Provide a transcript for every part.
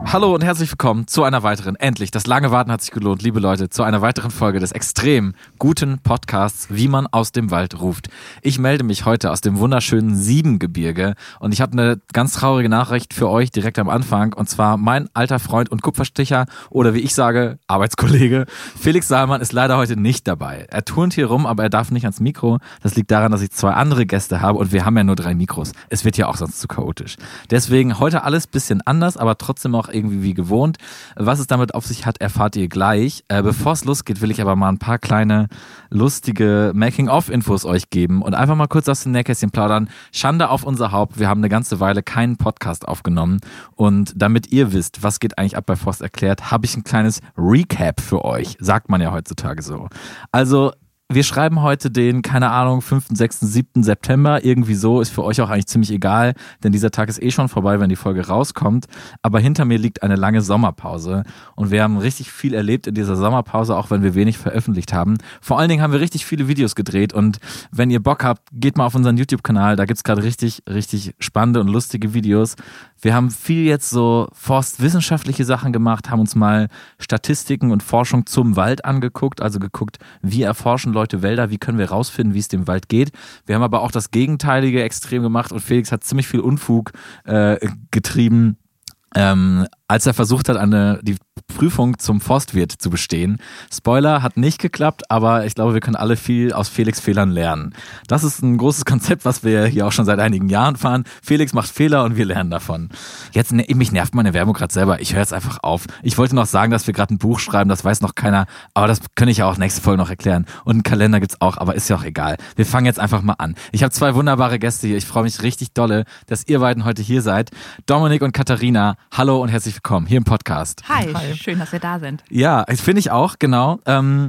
Hallo und herzlich willkommen zu einer weiteren, endlich, das lange Warten hat sich gelohnt, liebe Leute, zu einer weiteren Folge des extrem guten Podcasts, wie man aus dem Wald ruft. Ich melde mich heute aus dem wunderschönen Siebengebirge und ich habe eine ganz traurige Nachricht für euch direkt am Anfang, und zwar mein alter Freund und Kupfersticher oder wie ich sage, Arbeitskollege Felix Salmann ist leider heute nicht dabei. Er turnt hier rum, aber er darf nicht ans Mikro. Das liegt daran, dass ich 2 andere Gäste habe und wir haben ja nur 3 Mikros. Es wird ja auch sonst zu chaotisch. Deswegen heute alles bisschen anders, aber trotzdem auch irgendwie wie gewohnt. Was es damit auf sich hat, erfahrt ihr gleich. Bevor es losgeht, will ich aber mal ein paar kleine, lustige Making-of-Infos euch geben und einfach mal kurz aus dem Nähkästchen plaudern. Schande auf unser Haupt, wir haben eine ganze Weile keinen Podcast aufgenommen und damit ihr wisst, was geht eigentlich ab bei Forst erklärt, habe ich ein kleines Recap für euch, sagt man ja heutzutage so. Also wir schreiben heute den, keine Ahnung, 5., 6., 7. September. Irgendwie so, ist für euch auch eigentlich ziemlich egal, denn dieser Tag ist eh schon vorbei, wenn die Folge rauskommt. Aber hinter mir liegt eine lange Sommerpause und wir haben richtig viel erlebt in dieser Sommerpause, auch wenn wir wenig veröffentlicht haben. Vor allen Dingen haben wir richtig viele Videos gedreht und wenn ihr Bock habt, geht mal auf unseren YouTube-Kanal, da gibt's gerade richtig spannende und lustige Videos. Wir haben viel jetzt so forstwissenschaftliche Sachen gemacht, haben uns mal Statistiken und Forschung zum Wald angeguckt, also geguckt, wie erforschen Leute Wälder, wie können wir rausfinden, wie es dem Wald geht. Wir haben aber auch das Gegenteilige extrem gemacht und Felix hat ziemlich viel Unfug getrieben, als er versucht hat, die Prüfung zum Forstwirt zu bestehen. Spoiler, hat nicht geklappt, aber ich glaube, wir können alle viel aus Felix' Fehlern lernen. Das ist ein großes Konzept, was wir hier auch schon seit einigen Jahren fahren. Felix macht Fehler und wir lernen davon. Jetzt, mich nervt meine Werbung gerade selber. Ich höre jetzt einfach auf. Ich wollte noch sagen, dass wir gerade ein Buch schreiben, das weiß noch keiner, aber das kann ich ja auch nächste Folge noch erklären. Und einen Kalender gibt's auch, aber ist ja auch egal. Wir fangen jetzt einfach mal an. Ich habe 2 wunderbare Gäste hier. Ich freue mich richtig dolle, dass ihr beiden heute hier seid. Dominik und Katharina, hallo und herzlich willkommen hier im Podcast. Hi. Schön, dass wir da sind. Ja, finde ich auch, genau.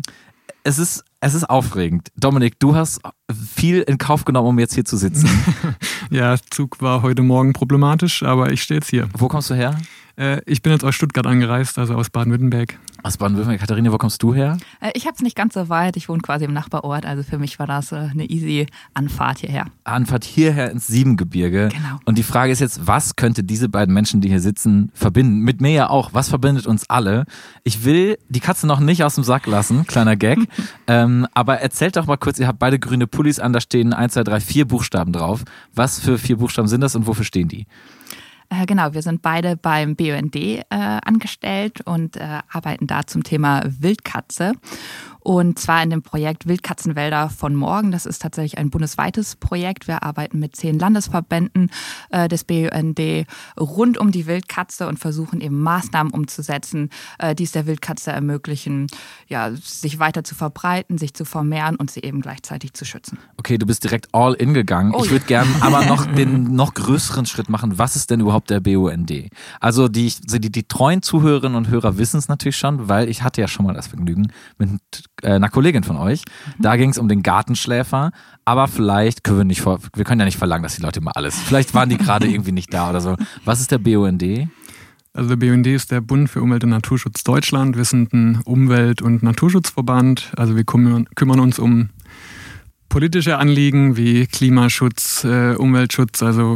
Es ist aufregend. Dominik, du hast viel in Kauf genommen, um jetzt hier zu sitzen. Ja, Zug war heute Morgen problematisch, aber ich stehe jetzt hier. Wo kommst du her? Ich bin jetzt aus Stuttgart angereist, also aus Baden-Württemberg. Aus Baden-Württemberg. Katharina, wo kommst du her? Ich habe es nicht ganz so weit. Ich wohne quasi im Nachbarort. Also für mich war das eine easy Anfahrt hierher. Anfahrt hierher ins Siebengebirge. Genau. Und die Frage ist jetzt, was könnte diese beiden Menschen, die hier sitzen, verbinden? Mit mir ja auch. Was verbindet uns alle? Ich will die Katze noch nicht aus dem Sack lassen. Kleiner Gag. Aber erzählt doch mal kurz, ihr habt beide grüne Pullis an, da stehen 1, 2, 3, 4 Buchstaben drauf. Was für 4 Buchstaben sind das und wofür stehen die? Genau, wir sind beide beim BUND angestellt und arbeiten da zum Thema Wildkatze. Und zwar in dem Projekt Wildkatzenwälder von morgen. Das ist tatsächlich ein bundesweites Projekt. Wir arbeiten mit 10 Landesverbänden des BUND rund um die Wildkatze und versuchen eben Maßnahmen umzusetzen, die es der Wildkatze ermöglichen, ja, sich weiter zu verbreiten, sich zu vermehren und sie eben gleichzeitig zu schützen. Okay, du bist direkt all in gegangen. Ich würde gerne aber noch den noch größeren Schritt machen. Was ist denn überhaupt der BUND? Also die treuen Zuhörerinnen und Hörer wissen es natürlich schon, weil ich hatte ja schon mal das Vergnügen mit einer Kollegin von euch. Da ging es um den Gartenschläfer, aber vielleicht können wir können ja nicht verlangen, dass die Leute immer alles, vielleicht waren die gerade irgendwie nicht da oder so. Was ist der BUND? Also der BUND ist der Bund für Umwelt und Naturschutz Deutschland. Wir sind ein Umwelt- und Naturschutzverband. Also wir kümmern uns um politische Anliegen wie Klimaschutz, Umweltschutz, also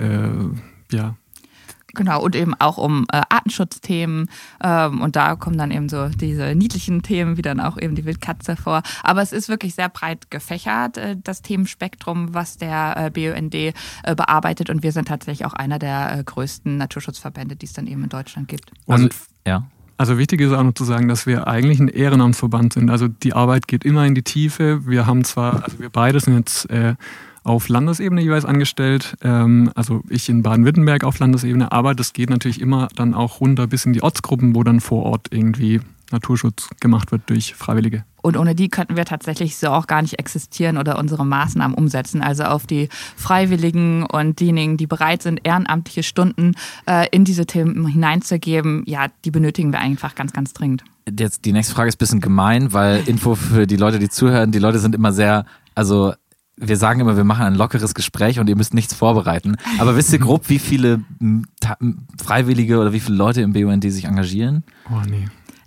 ja. Genau, und eben auch um Artenschutzthemen und da kommen dann eben so diese niedlichen Themen, wie dann auch eben die Wildkatze vor. Aber es ist wirklich sehr breit gefächert, das Themenspektrum, was der BUND bearbeitet, und wir sind tatsächlich auch einer der größten Naturschutzverbände, die es dann eben in Deutschland gibt. Und ja. Also wichtig ist auch noch zu sagen, dass wir eigentlich ein Ehrenamtsverband sind. Also die Arbeit geht immer in die Tiefe. Wir beide sind jetzt auf Landesebene jeweils angestellt, also ich in Baden-Württemberg auf Landesebene, aber das geht natürlich immer dann auch runter bis in die Ortsgruppen, wo dann vor Ort irgendwie Naturschutz gemacht wird durch Freiwillige. Und ohne die könnten wir tatsächlich so auch gar nicht existieren oder unsere Maßnahmen umsetzen. Also auf die Freiwilligen und diejenigen, die bereit sind, ehrenamtliche Stunden in diese Themen hineinzugeben, ja, die benötigen wir einfach ganz, ganz dringend. Jetzt die nächste Frage ist ein bisschen gemein, weil Info für die Leute, die zuhören, die Leute sind immer sehr, also wir sagen immer, wir machen ein lockeres Gespräch und ihr müsst nichts vorbereiten. Aber wisst ihr grob, wie viele Freiwillige oder wie viele Leute im BUND sich engagieren? Oh nee.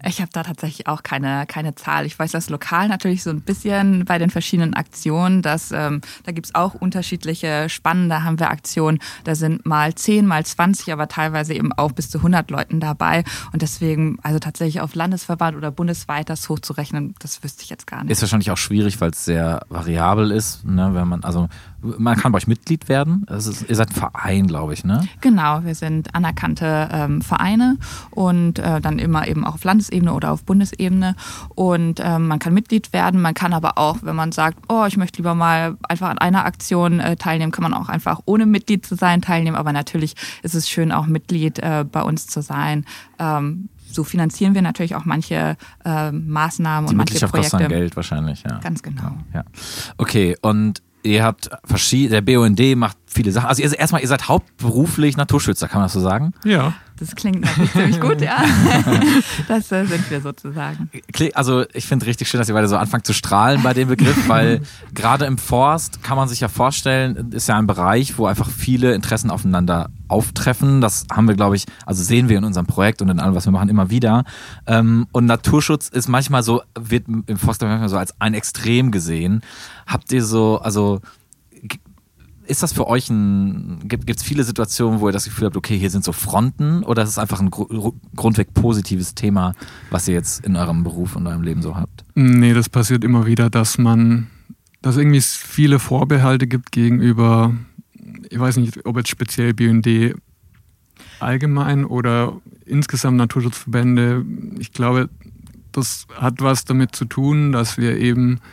Ich habe da tatsächlich auch keine Zahl. Ich weiß das lokal natürlich so ein bisschen bei den verschiedenen Aktionen, dass da gibt's auch unterschiedliche Spannen. Da haben wir Aktionen, da sind mal 10, mal 20, aber teilweise eben auch bis zu 100 Leuten dabei. Und deswegen, also tatsächlich auf Landesverband oder bundesweit das hochzurechnen, das wüsste ich jetzt gar nicht. Ist wahrscheinlich auch schwierig, weil es sehr variabel ist, ne? Wenn man kann bei euch Mitglied werden. Ihr seid ein Verein, glaube ich, ne? Genau, wir sind anerkannte Vereine und dann immer eben auch auf Landesebene oder auf Bundesebene. Und man kann Mitglied werden, man kann aber auch, wenn man sagt, oh, ich möchte lieber mal einfach an einer Aktion teilnehmen, kann man auch einfach ohne Mitglied zu sein teilnehmen. Aber natürlich ist es schön, auch Mitglied bei uns zu sein. So finanzieren wir natürlich auch manche Maßnahmen und manche Projekte. Kostet dann Geld wahrscheinlich, ja. Ganz genau. Ja. Okay, und ihr habt der BUND macht viele Sachen. Also ihr seid hauptberuflich Naturschützer, kann man das so sagen? Ja. Das klingt natürlich ziemlich gut, ja. Das sind wir sozusagen. Also ich finde richtig schön, dass ihr beide so anfangt zu strahlen bei dem Begriff, weil gerade im Forst kann man sich ja vorstellen, ist ja ein Bereich, wo einfach viele Interessen aufeinander auftreffen. Das haben wir, glaube ich, also sehen wir in unserem Projekt und in allem, was wir machen, immer wieder. Und Naturschutz ist manchmal so, wird im Forst manchmal so als ein Extrem gesehen. Habt ihr ist das für euch gibt's viele Situationen, wo ihr das Gefühl habt, okay, hier sind so Fronten, oder ist es einfach ein grundweg positives Thema, was ihr jetzt in eurem Beruf und eurem Leben so habt? Nee, das passiert immer wieder, dass irgendwie viele Vorbehalte gibt gegenüber, ich weiß nicht, ob jetzt speziell BUND allgemein oder insgesamt Naturschutzverbände. Ich glaube, das hat was damit zu tun, dass wir eben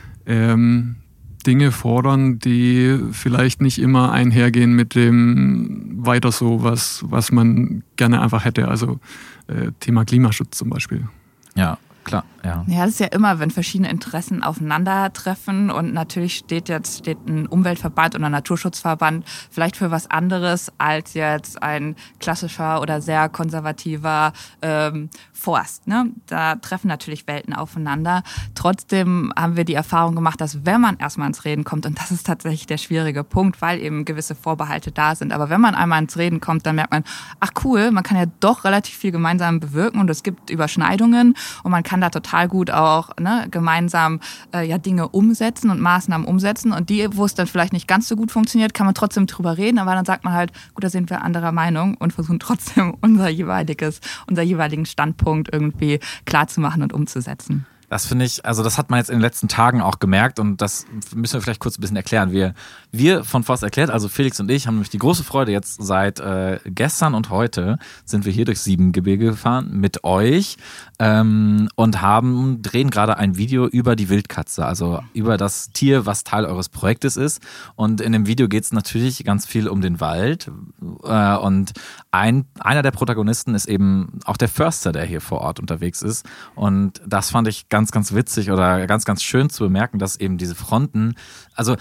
Dinge fordern, die vielleicht nicht immer einhergehen mit dem weiter so, was man gerne einfach hätte. Also Thema Klimaschutz zum Beispiel. Ja, klar, ja. Ja, das ist ja immer, wenn verschiedene Interessen aufeinandertreffen und natürlich steht ein Umweltverband oder ein Naturschutzverband vielleicht für was anderes als jetzt ein klassischer oder sehr konservativer Forst. Ne? Da treffen natürlich Welten aufeinander. Trotzdem haben wir die Erfahrung gemacht, dass wenn man erstmal ins Reden kommt, und das ist tatsächlich der schwierige Punkt, weil eben gewisse Vorbehalte da sind, aber wenn man einmal ins Reden kommt, dann merkt man, ach cool, man kann ja doch relativ viel gemeinsam bewirken und es gibt Überschneidungen und man kann da total gut auch gemeinsam Dinge umsetzen und Maßnahmen umsetzen, und die, wo es dann vielleicht nicht ganz so gut funktioniert, kann man trotzdem drüber reden, aber dann sagt man halt, gut, da sind wir anderer Meinung und versuchen trotzdem unser jeweiligen Standpunkt irgendwie klar zu machen und umzusetzen. Das finde ich, also das hat man jetzt in den letzten Tagen auch gemerkt, und das müssen wir vielleicht kurz ein bisschen erklären. Wir von Forst erklärt, also Felix und ich, haben nämlich die große Freude, jetzt seit gestern und heute sind wir hier durch Siebengebirge gefahren mit euch und drehen gerade ein Video über die Wildkatze, also über das Tier, was Teil eures Projektes ist. Und in dem Video geht es natürlich ganz viel um den Wald, und einer der Protagonisten ist eben auch der Förster, der hier vor Ort unterwegs ist. Und das fand ich ganz, ganz witzig oder ganz, ganz schön zu bemerken, dass eben diese Fronten, also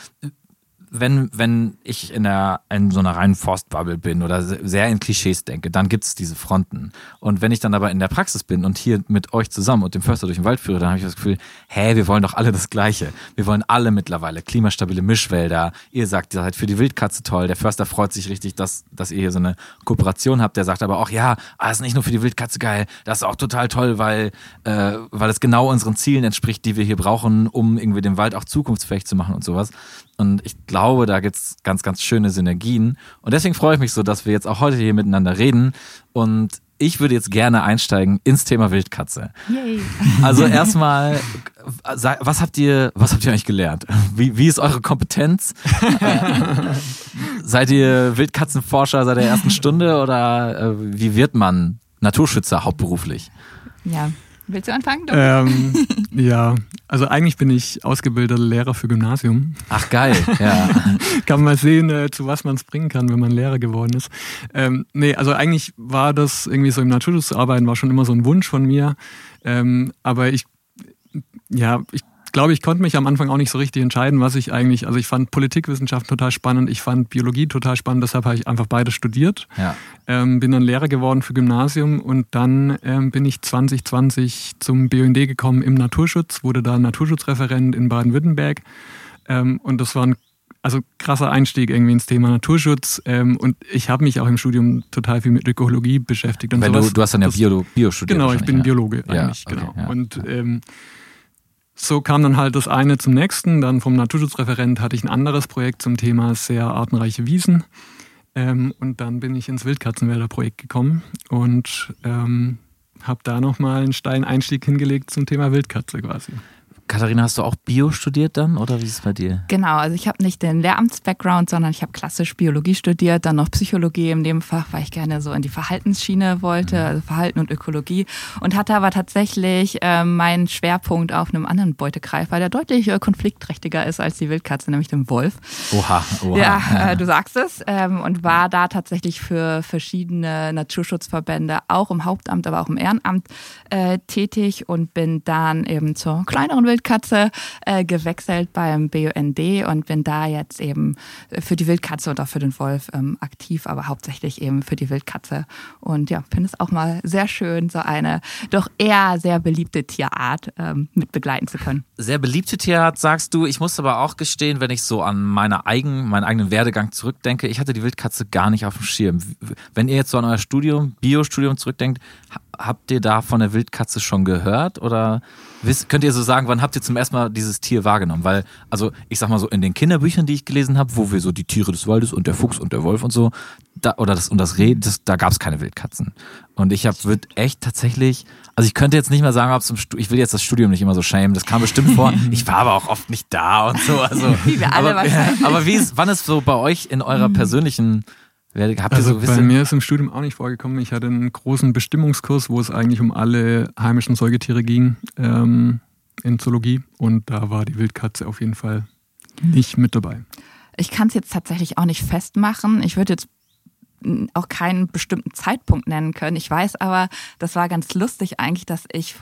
wenn ich in so einer reinen Forstbubble bin oder sehr in Klischees denke, dann gibt es diese Fronten. Und wenn ich dann aber in der Praxis bin und hier mit euch zusammen und dem Förster durch den Wald führe, dann habe ich das Gefühl, wir wollen doch alle das Gleiche. Wir wollen alle mittlerweile klimastabile Mischwälder. Ihr sagt, ihr seid für die Wildkatze toll. Der Förster freut sich richtig, dass ihr hier so eine Kooperation habt. Der sagt aber auch, ist nicht nur für die Wildkatze geil, das ist auch total toll, weil es genau unseren Zielen entspricht, die wir hier brauchen, um irgendwie den Wald auch zukunftsfähig zu machen und sowas. Und ich glaube, da gibt's ganz, ganz schöne Synergien. Und deswegen freue ich mich so, dass wir jetzt auch heute hier miteinander reden. Und ich würde jetzt gerne einsteigen ins Thema Wildkatze. Yay. Also erstmal, was habt ihr eigentlich gelernt? Wie ist eure Kompetenz? Seid ihr Wildkatzenforscher seit der ersten Stunde, oder wie wird man Naturschützer hauptberuflich? Ja. Willst du anfangen? Ja, also eigentlich bin ich ausgebildeter Lehrer für Gymnasium. Ach geil, ja. Kann man sehen, zu was man es bringen kann, wenn man Lehrer geworden ist. Also eigentlich war das irgendwie so im Naturschutz zu arbeiten, war schon immer so ein Wunsch von mir. Aber ich glaube, ich konnte mich am Anfang auch nicht so richtig entscheiden, also ich fand Politikwissenschaft total spannend, ich fand Biologie total spannend, deshalb habe ich einfach beides studiert. Ja. Bin dann Lehrer geworden für Gymnasium und dann bin ich 2020 zum BUND gekommen im Naturschutz, wurde da Naturschutzreferent in Baden-Württemberg, und das war ein also krasser Einstieg irgendwie ins Thema Naturschutz. Und ich habe mich auch im Studium total viel mit Ökologie beschäftigt. Und weil du hast dann ja Bio studiert. Genau, ich bin Biologe eigentlich, okay, genau. Ja. Und so kam dann halt das eine zum nächsten. Dann vom Naturschutzreferent hatte ich ein anderes Projekt zum Thema sehr artenreiche Wiesen. Und dann bin ich ins Wildkatzenwälder-Projekt gekommen und habe da nochmal einen steilen Einstieg hingelegt zum Thema Wildkatze quasi. Katharina, hast du auch Bio studiert dann oder wie ist es bei dir? Genau, also ich habe nicht den Lehramts-Background, sondern ich habe klassisch Biologie studiert, dann noch Psychologie im Nebenfach, weil ich gerne so in die Verhaltensschiene wollte, also Verhalten und Ökologie, und hatte aber tatsächlich meinen Schwerpunkt auf einem anderen Beutegreifer, der deutlich konfliktträchtiger ist als die Wildkatze, nämlich dem Wolf. Oha. Ja, du sagst es, und war da tatsächlich für verschiedene Naturschutzverbände, auch im Hauptamt, aber auch im Ehrenamt tätig und bin dann eben zur kleineren Wildkatze gewechselt beim BUND und bin da jetzt eben für die Wildkatze und auch für den Wolf aktiv, aber hauptsächlich eben für die Wildkatze. Und ja, finde es auch mal sehr schön, so eine doch eher sehr beliebte Tierart mit begleiten zu können. Sehr beliebte Tierart, sagst du. Ich muss aber auch gestehen, wenn ich so an meinen eigenen Werdegang zurückdenke, ich hatte die Wildkatze gar nicht auf dem Schirm. Wenn ihr jetzt so an euer Bio-Studium zurückdenkt, habt ihr da von der Wildkatze schon gehört oder könnt ihr so sagen, wann habt ihr zum ersten Mal dieses Tier wahrgenommen? Weil, also ich sag mal so, in den Kinderbüchern, die ich gelesen habe, wo wir so die Tiere des Waldes und der Fuchs und der Wolf und so, das Reh, da gab es keine Wildkatzen. Und ich würde echt tatsächlich, also ich könnte jetzt nicht mehr sagen, ich will jetzt das Studium nicht immer so schämen, das kam bestimmt vor, ich war aber auch oft nicht da und so. Also, wie wir alle wahrscheinlich. Aber wann ist so bei euch in eurer persönlichen bei mir ist im Studium auch nicht vorgekommen. Ich hatte einen großen Bestimmungskurs, wo es eigentlich um alle heimischen Säugetiere ging in Zoologie. Und da war die Wildkatze auf jeden Fall nicht mit dabei. Ich kann es jetzt tatsächlich auch nicht festmachen. Ich würde jetzt auch keinen bestimmten Zeitpunkt nennen können. Ich weiß aber, das war ganz lustig eigentlich, dass ich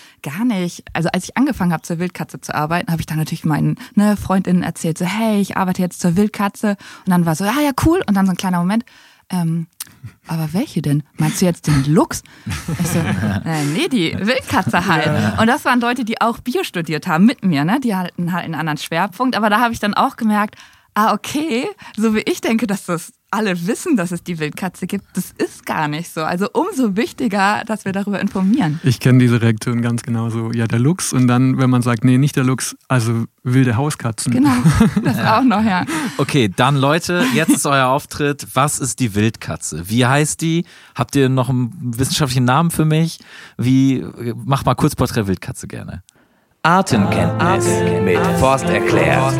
als ich angefangen habe, zur Wildkatze zu arbeiten, habe ich dann natürlich meinen Freundinnen erzählt, so hey, ich arbeite jetzt zur Wildkatze. Und dann war so, ja, cool. Und dann so ein kleiner Moment, aber welche denn? Meinst du jetzt den Luchs? Ich so, nee, die Wildkatze halt. Und das waren Leute, die auch Bio studiert haben mit mir, ne? Die hatten halt einen anderen Schwerpunkt. Aber da habe ich dann auch gemerkt, okay, so wie ich denke, dass das alle wissen, dass es die Wildkatze gibt, das ist gar nicht so. Also umso wichtiger, dass wir darüber informieren. Ich kenne diese Reaktion ganz genauso. Ja, der Luchs. Und dann, wenn man sagt, nee, nicht der Luchs, also wilde Hauskatzen. Genau, das auch noch, ja. Okay, dann Leute, jetzt ist euer Auftritt. Was ist die Wildkatze? Wie heißt die? Habt ihr noch einen wissenschaftlichen Namen für mich? Mach mal kurz Porträt Wildkatze gerne. Artenkenntnis mit Forst erklärt.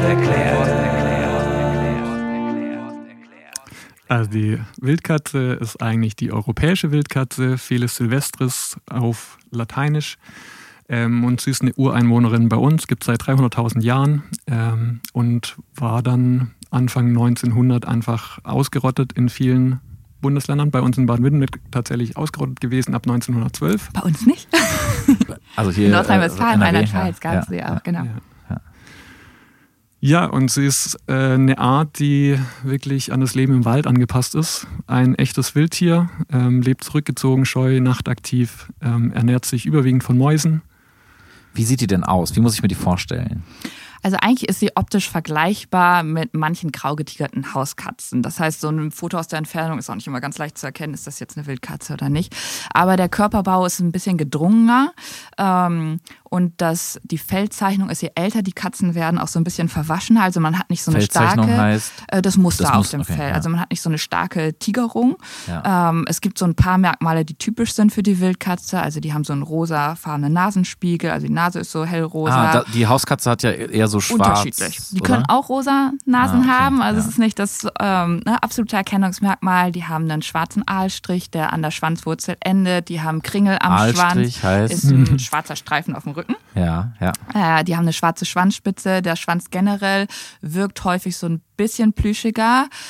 Also die Wildkatze ist eigentlich die europäische Wildkatze, Felis silvestris auf Lateinisch. Und sie ist eine Ureinwohnerin bei uns, gibt es seit 300.000 Jahren und war dann Anfang 1900 einfach ausgerottet in vielen Bundesländern. Bei uns in Baden-Württemberg tatsächlich ausgerottet gewesen ab 1912. Bei uns nicht. Also hier in Nordrhein-Westfalen, Rheinland-Pfalz gab es sie auch, genau. Ja, und sie ist eine Art, die wirklich an das Leben im Wald angepasst ist. Ein echtes Wildtier, lebt zurückgezogen, scheu, nachtaktiv, ernährt sich überwiegend von Mäusen. Wie sieht die denn aus? Wie muss ich mir die vorstellen? Also eigentlich ist sie optisch vergleichbar mit manchen grau getigerten Hauskatzen. Das heißt, so ein Foto aus der Entfernung ist auch nicht immer ganz leicht zu erkennen, ist das jetzt eine Wildkatze oder nicht. Aber der Körperbau ist ein bisschen gedrungener und die Fellzeichnung ist, je älter die Katzen werden, auch so ein bisschen verwaschener. Also man hat nicht so eine starke, heißt, das Muster auf dem Fell. Ja. Also man hat nicht so eine starke Tigerung. Ja. Es gibt so ein paar Merkmale, die typisch sind für die Wildkatze. Also die haben so einen rosafarbenen Nasenspiegel, also die Nase ist so hellrosa. Die Hauskatze hat ja eher so schwarz. Unterschiedlich. Die können auch rosa Nasen haben, also es ist nicht das absolute Erkennungsmerkmal. Die haben einen schwarzen Aalstrich, der an der Schwanzwurzel endet. Die haben Kringel am Aalstrich Schwanz. Heißt? Ist ein schwarzer Streifen auf dem Rücken. Ja. Die haben eine schwarze Schwanzspitze. Der Schwanz generell wirkt häufig so ein bisschen plüschiger.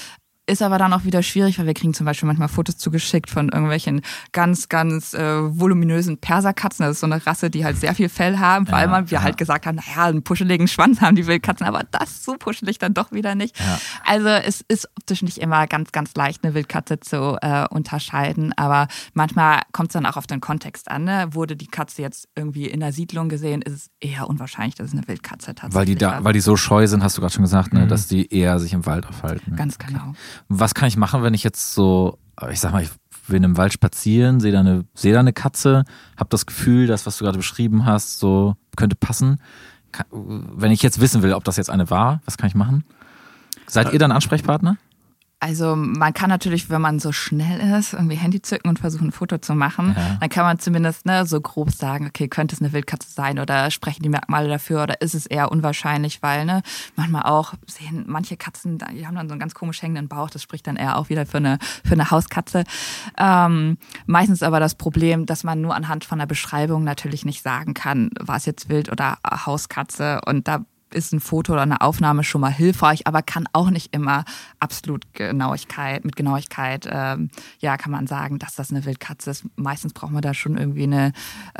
Ist aber dann auch wieder schwierig, weil wir kriegen zum Beispiel manchmal Fotos zugeschickt von irgendwelchen ganz, ganz voluminösen Perserkatzen. Das ist so eine Rasse, die halt sehr viel Fell haben, weil wir halt gesagt haben, naja, einen puscheligen Schwanz haben die Wildkatzen, aber das so puschelig dann doch wieder nicht. Ja. Also es ist optisch nicht immer ganz, ganz leicht, eine Wildkatze zu unterscheiden, aber manchmal kommt es dann auch auf den Kontext an. Ne? Wurde die Katze jetzt irgendwie in der Siedlung gesehen, ist es eher unwahrscheinlich, dass es eine Wildkatze tatsächlich ist. Weil die so scheu sind, hast du gerade schon gesagt, ne, dass die eher sich im Wald aufhalten. Ganz genau. Okay. Was kann ich machen, wenn ich jetzt so, ich sag mal, ich will in einem Wald spazieren, sehe da eine Katze, habe das Gefühl, das, was du gerade beschrieben hast, so könnte passen. Wenn ich jetzt wissen will, ob das jetzt eine war, was kann ich machen? Seid ihr dann Ansprechpartner? Also man kann natürlich, wenn man so schnell ist, irgendwie Handy zücken und versuchen, ein Foto zu machen. Ja. Dann kann man zumindest so grob sagen, okay, könnte es eine Wildkatze sein oder sprechen die Merkmale dafür oder ist es eher unwahrscheinlich, weil manchmal auch sehen manche Katzen, die haben dann so einen ganz komisch hängenden Bauch, das spricht dann eher auch wieder für eine Hauskatze. Meistens aber das Problem, dass man nur anhand von der Beschreibung natürlich nicht sagen kann, war es jetzt Wild oder Hauskatze, und da ist ein Foto oder eine Aufnahme schon mal hilfreich, aber kann auch nicht immer absolut mit Genauigkeit, kann man sagen, dass das eine Wildkatze ist. Meistens braucht man da schon irgendwie eine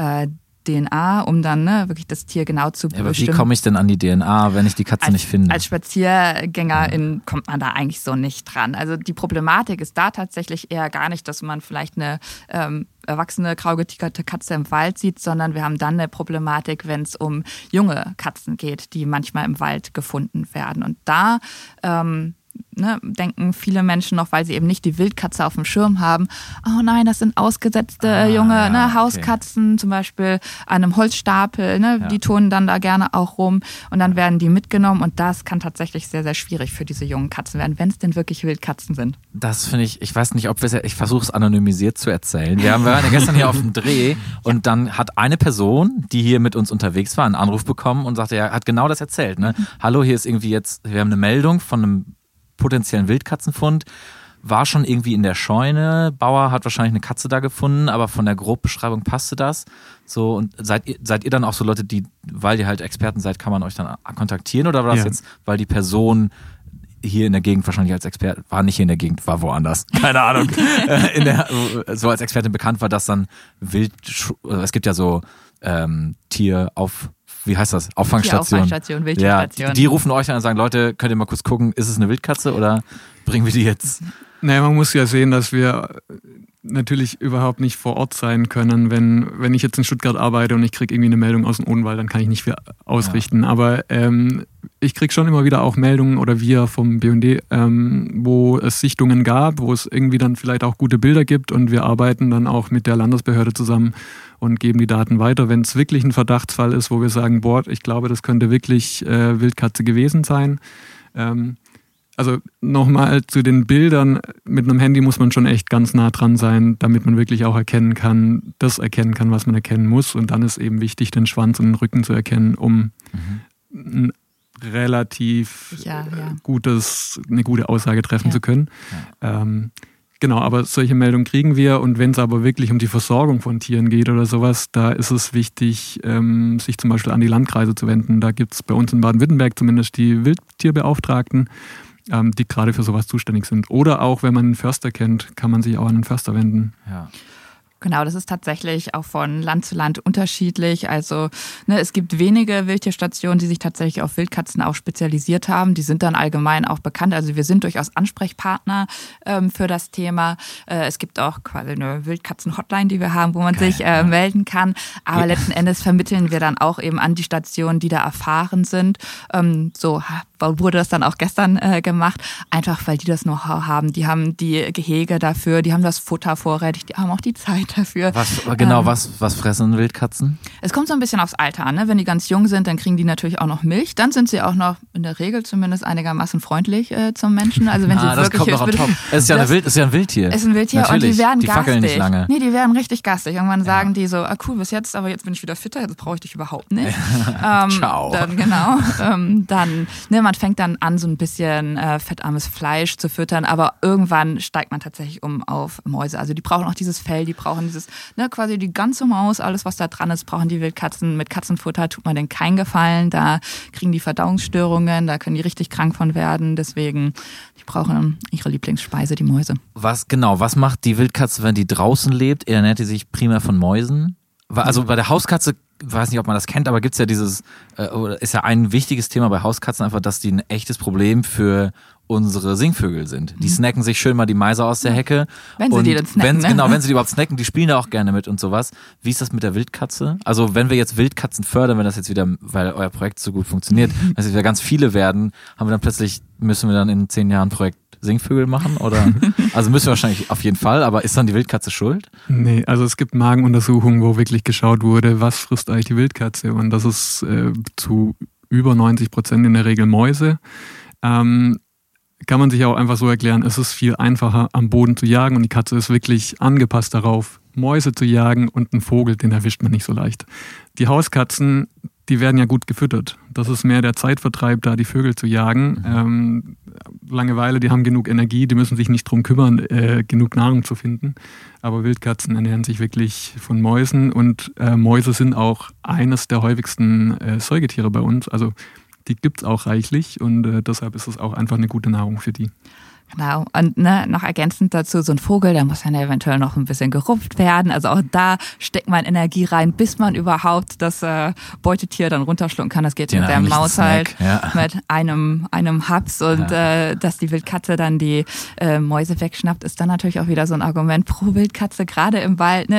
DNA, um dann wirklich das Tier genau zu bestimmen. Aber wie komme ich denn an die DNA, wenn ich die Katze nicht finde? Als Spaziergängerin kommt man da eigentlich so nicht dran. Also die Problematik ist da tatsächlich eher gar nicht, dass man vielleicht eine erwachsene, grau getigerte Katze im Wald sieht, sondern wir haben dann eine Problematik, wenn es um junge Katzen geht, die manchmal im Wald gefunden werden. Und da denken viele Menschen noch, weil sie eben nicht die Wildkatze auf dem Schirm haben, oh nein, das sind ausgesetzte junge Hauskatzen, zum Beispiel an einem Holzstapel, die turnen dann da gerne auch rum und dann werden die mitgenommen und das kann tatsächlich sehr, sehr schwierig für diese jungen Katzen werden, wenn es denn wirklich Wildkatzen sind. Das finde ich weiß nicht, ob ich versuche es anonymisiert zu erzählen. Wir waren ja gestern hier auf dem Dreh und dann hat eine Person, die hier mit uns unterwegs war, einen Anruf bekommen und sagte, er hat genau das erzählt. Hallo, hier ist irgendwie jetzt, wir haben eine Meldung von einem potenziellen Wildkatzenfund, war schon irgendwie in der Scheune, Bauer hat wahrscheinlich eine Katze da gefunden, aber von der Grobbeschreibung passte das. So, und seid ihr dann auch so Leute, die, weil ihr halt Experten seid, kann man euch dann kontaktieren, oder war das jetzt, weil die Person hier in der Gegend wahrscheinlich als Experte, war nicht hier in der Gegend, war woanders, keine Ahnung, so als Expertin bekannt war, dass dann es gibt ja so wie heißt das? Auffangstationen. Wildtierstation. Ja, die rufen euch an und sagen, Leute, könnt ihr mal kurz gucken, ist es eine Wildkatze oder bringen wir die jetzt? Naja, man muss ja sehen, dass wir natürlich überhaupt nicht vor Ort sein können. Wenn ich jetzt in Stuttgart arbeite und ich kriege irgendwie eine Meldung aus dem Odenwald, dann kann ich nicht viel ausrichten. Ja. Aber ich kriege schon immer wieder auch Meldungen oder wir vom BUND, wo es Sichtungen gab, wo es irgendwie dann vielleicht auch gute Bilder gibt und wir arbeiten dann auch mit der Landesbehörde zusammen und geben die Daten weiter. Wenn es wirklich ein Verdachtsfall ist, wo wir sagen, boah, ich glaube, das könnte wirklich Wildkatze gewesen sein. Also nochmal zu den Bildern, mit einem Handy muss man schon echt ganz nah dran sein, damit man wirklich auch erkennen kann, was man erkennen muss. Und dann ist eben wichtig, den Schwanz und den Rücken zu erkennen, um ein relativ eine gute Aussage treffen zu können. Ja. Genau, aber solche Meldungen kriegen wir, und wenn es aber wirklich um die Versorgung von Tieren geht oder sowas, da ist es wichtig, sich zum Beispiel an die Landkreise zu wenden. Da gibt es bei uns in Baden-Württemberg zumindest die Wildtierbeauftragten, die gerade für sowas zuständig sind. Oder auch, wenn man einen Förster kennt, kann man sich auch an einen Förster wenden. Ja. Genau, das ist tatsächlich auch von Land zu Land unterschiedlich. Also es gibt wenige Wildtierstationen, die sich tatsächlich auf Wildkatzen auch spezialisiert haben. Die sind dann allgemein auch bekannt. Also wir sind durchaus Ansprechpartner für das Thema. Es gibt auch quasi eine Wildkatzen-Hotline, die wir haben, wo man sich melden kann. Aber letzten Endes vermitteln wir dann auch eben an die Stationen, die da erfahren sind. So wurde das dann auch gestern gemacht. Einfach, weil die das Know-how haben. Die haben die Gehege dafür, die haben das Futter vorrätig, die haben auch die Zeit dafür. Was fressen Wildkatzen? Es kommt so ein bisschen aufs Alter an. Wenn die ganz jung sind, dann kriegen die natürlich auch noch Milch. Dann sind sie auch noch in der Regel zumindest einigermaßen freundlich zum Menschen. Also wenn sie das wirklich kommt noch on top. Es ist ja ein Wildtier. Es ist ein Wildtier natürlich. Und die werden die garstig. Fackeln nicht lange. Nee, die werden richtig garstig. Irgendwann sagen die so, cool, bis jetzt, aber jetzt bin ich wieder fitter, jetzt brauche ich dich überhaupt nicht. Ciao. Dann man fängt dann an, so ein bisschen fettarmes Fleisch zu füttern, aber irgendwann steigt man tatsächlich um auf Mäuse. Also die brauchen auch dieses Fell, die brauchen brauchen dieses, quasi die ganze Maus, alles was da dran ist, brauchen die Wildkatzen. Mit Katzenfutter tut man denen keinen Gefallen, da kriegen die Verdauungsstörungen, da können die richtig krank von werden, deswegen, die brauchen ihre Lieblingsspeise, die Mäuse. Was macht die Wildkatze, wenn die draußen lebt? Ernährt die sich primär von Mäusen? Also bei der Hauskatze, ich weiß nicht, ob man das kennt, aber gibt's ja ist ja ein wichtiges Thema bei Hauskatzen einfach, dass die ein echtes Problem für unsere Singvögel sind. Die snacken sich schön mal die Meise aus der Hecke. Wenn sie die dann snacken. Wenn sie die überhaupt snacken, die spielen da auch gerne mit und sowas. Wie ist das mit der Wildkatze? Also wenn wir jetzt Wildkatzen fördern, wenn das jetzt wieder, weil euer Projekt so gut funktioniert, dass jetzt wieder ganz viele werden, müssen wir dann in 10 Jahren ein Projekt Singvögel machen? Oder? Also müssen wir wahrscheinlich auf jeden Fall, aber ist dann die Wildkatze schuld? Nee, also es gibt Magenuntersuchungen, wo wirklich geschaut wurde, was frisst eigentlich die Wildkatze, und das ist zu über 90% in der Regel Mäuse. Kann man sich auch einfach so erklären, es ist viel einfacher am Boden zu jagen und die Katze ist wirklich angepasst darauf, Mäuse zu jagen, und einen Vogel, den erwischt man nicht so leicht. Die Hauskatzen, die werden ja gut gefüttert. Das ist mehr der Zeitvertreib, da die Vögel zu jagen. Langeweile, die haben genug Energie, die müssen sich nicht drum kümmern, genug Nahrung zu finden. Aber Wildkatzen ernähren sich wirklich von Mäusen, und Mäuse sind auch eines der häufigsten Säugetiere bei uns. Also die gibt es auch reichlich, und deshalb ist es auch einfach eine gute Nahrung für die. Genau, und noch ergänzend dazu, so ein Vogel, der muss dann eventuell noch ein bisschen gerupft werden. Also auch da steckt man Energie rein, bis man überhaupt das Beutetier dann runterschlucken kann. Das geht mit der Maus halt mit einem Haps, und dass die Wildkatze dann die Mäuse wegschnappt, ist dann natürlich auch wieder so ein Argument pro Wildkatze, gerade im Wald,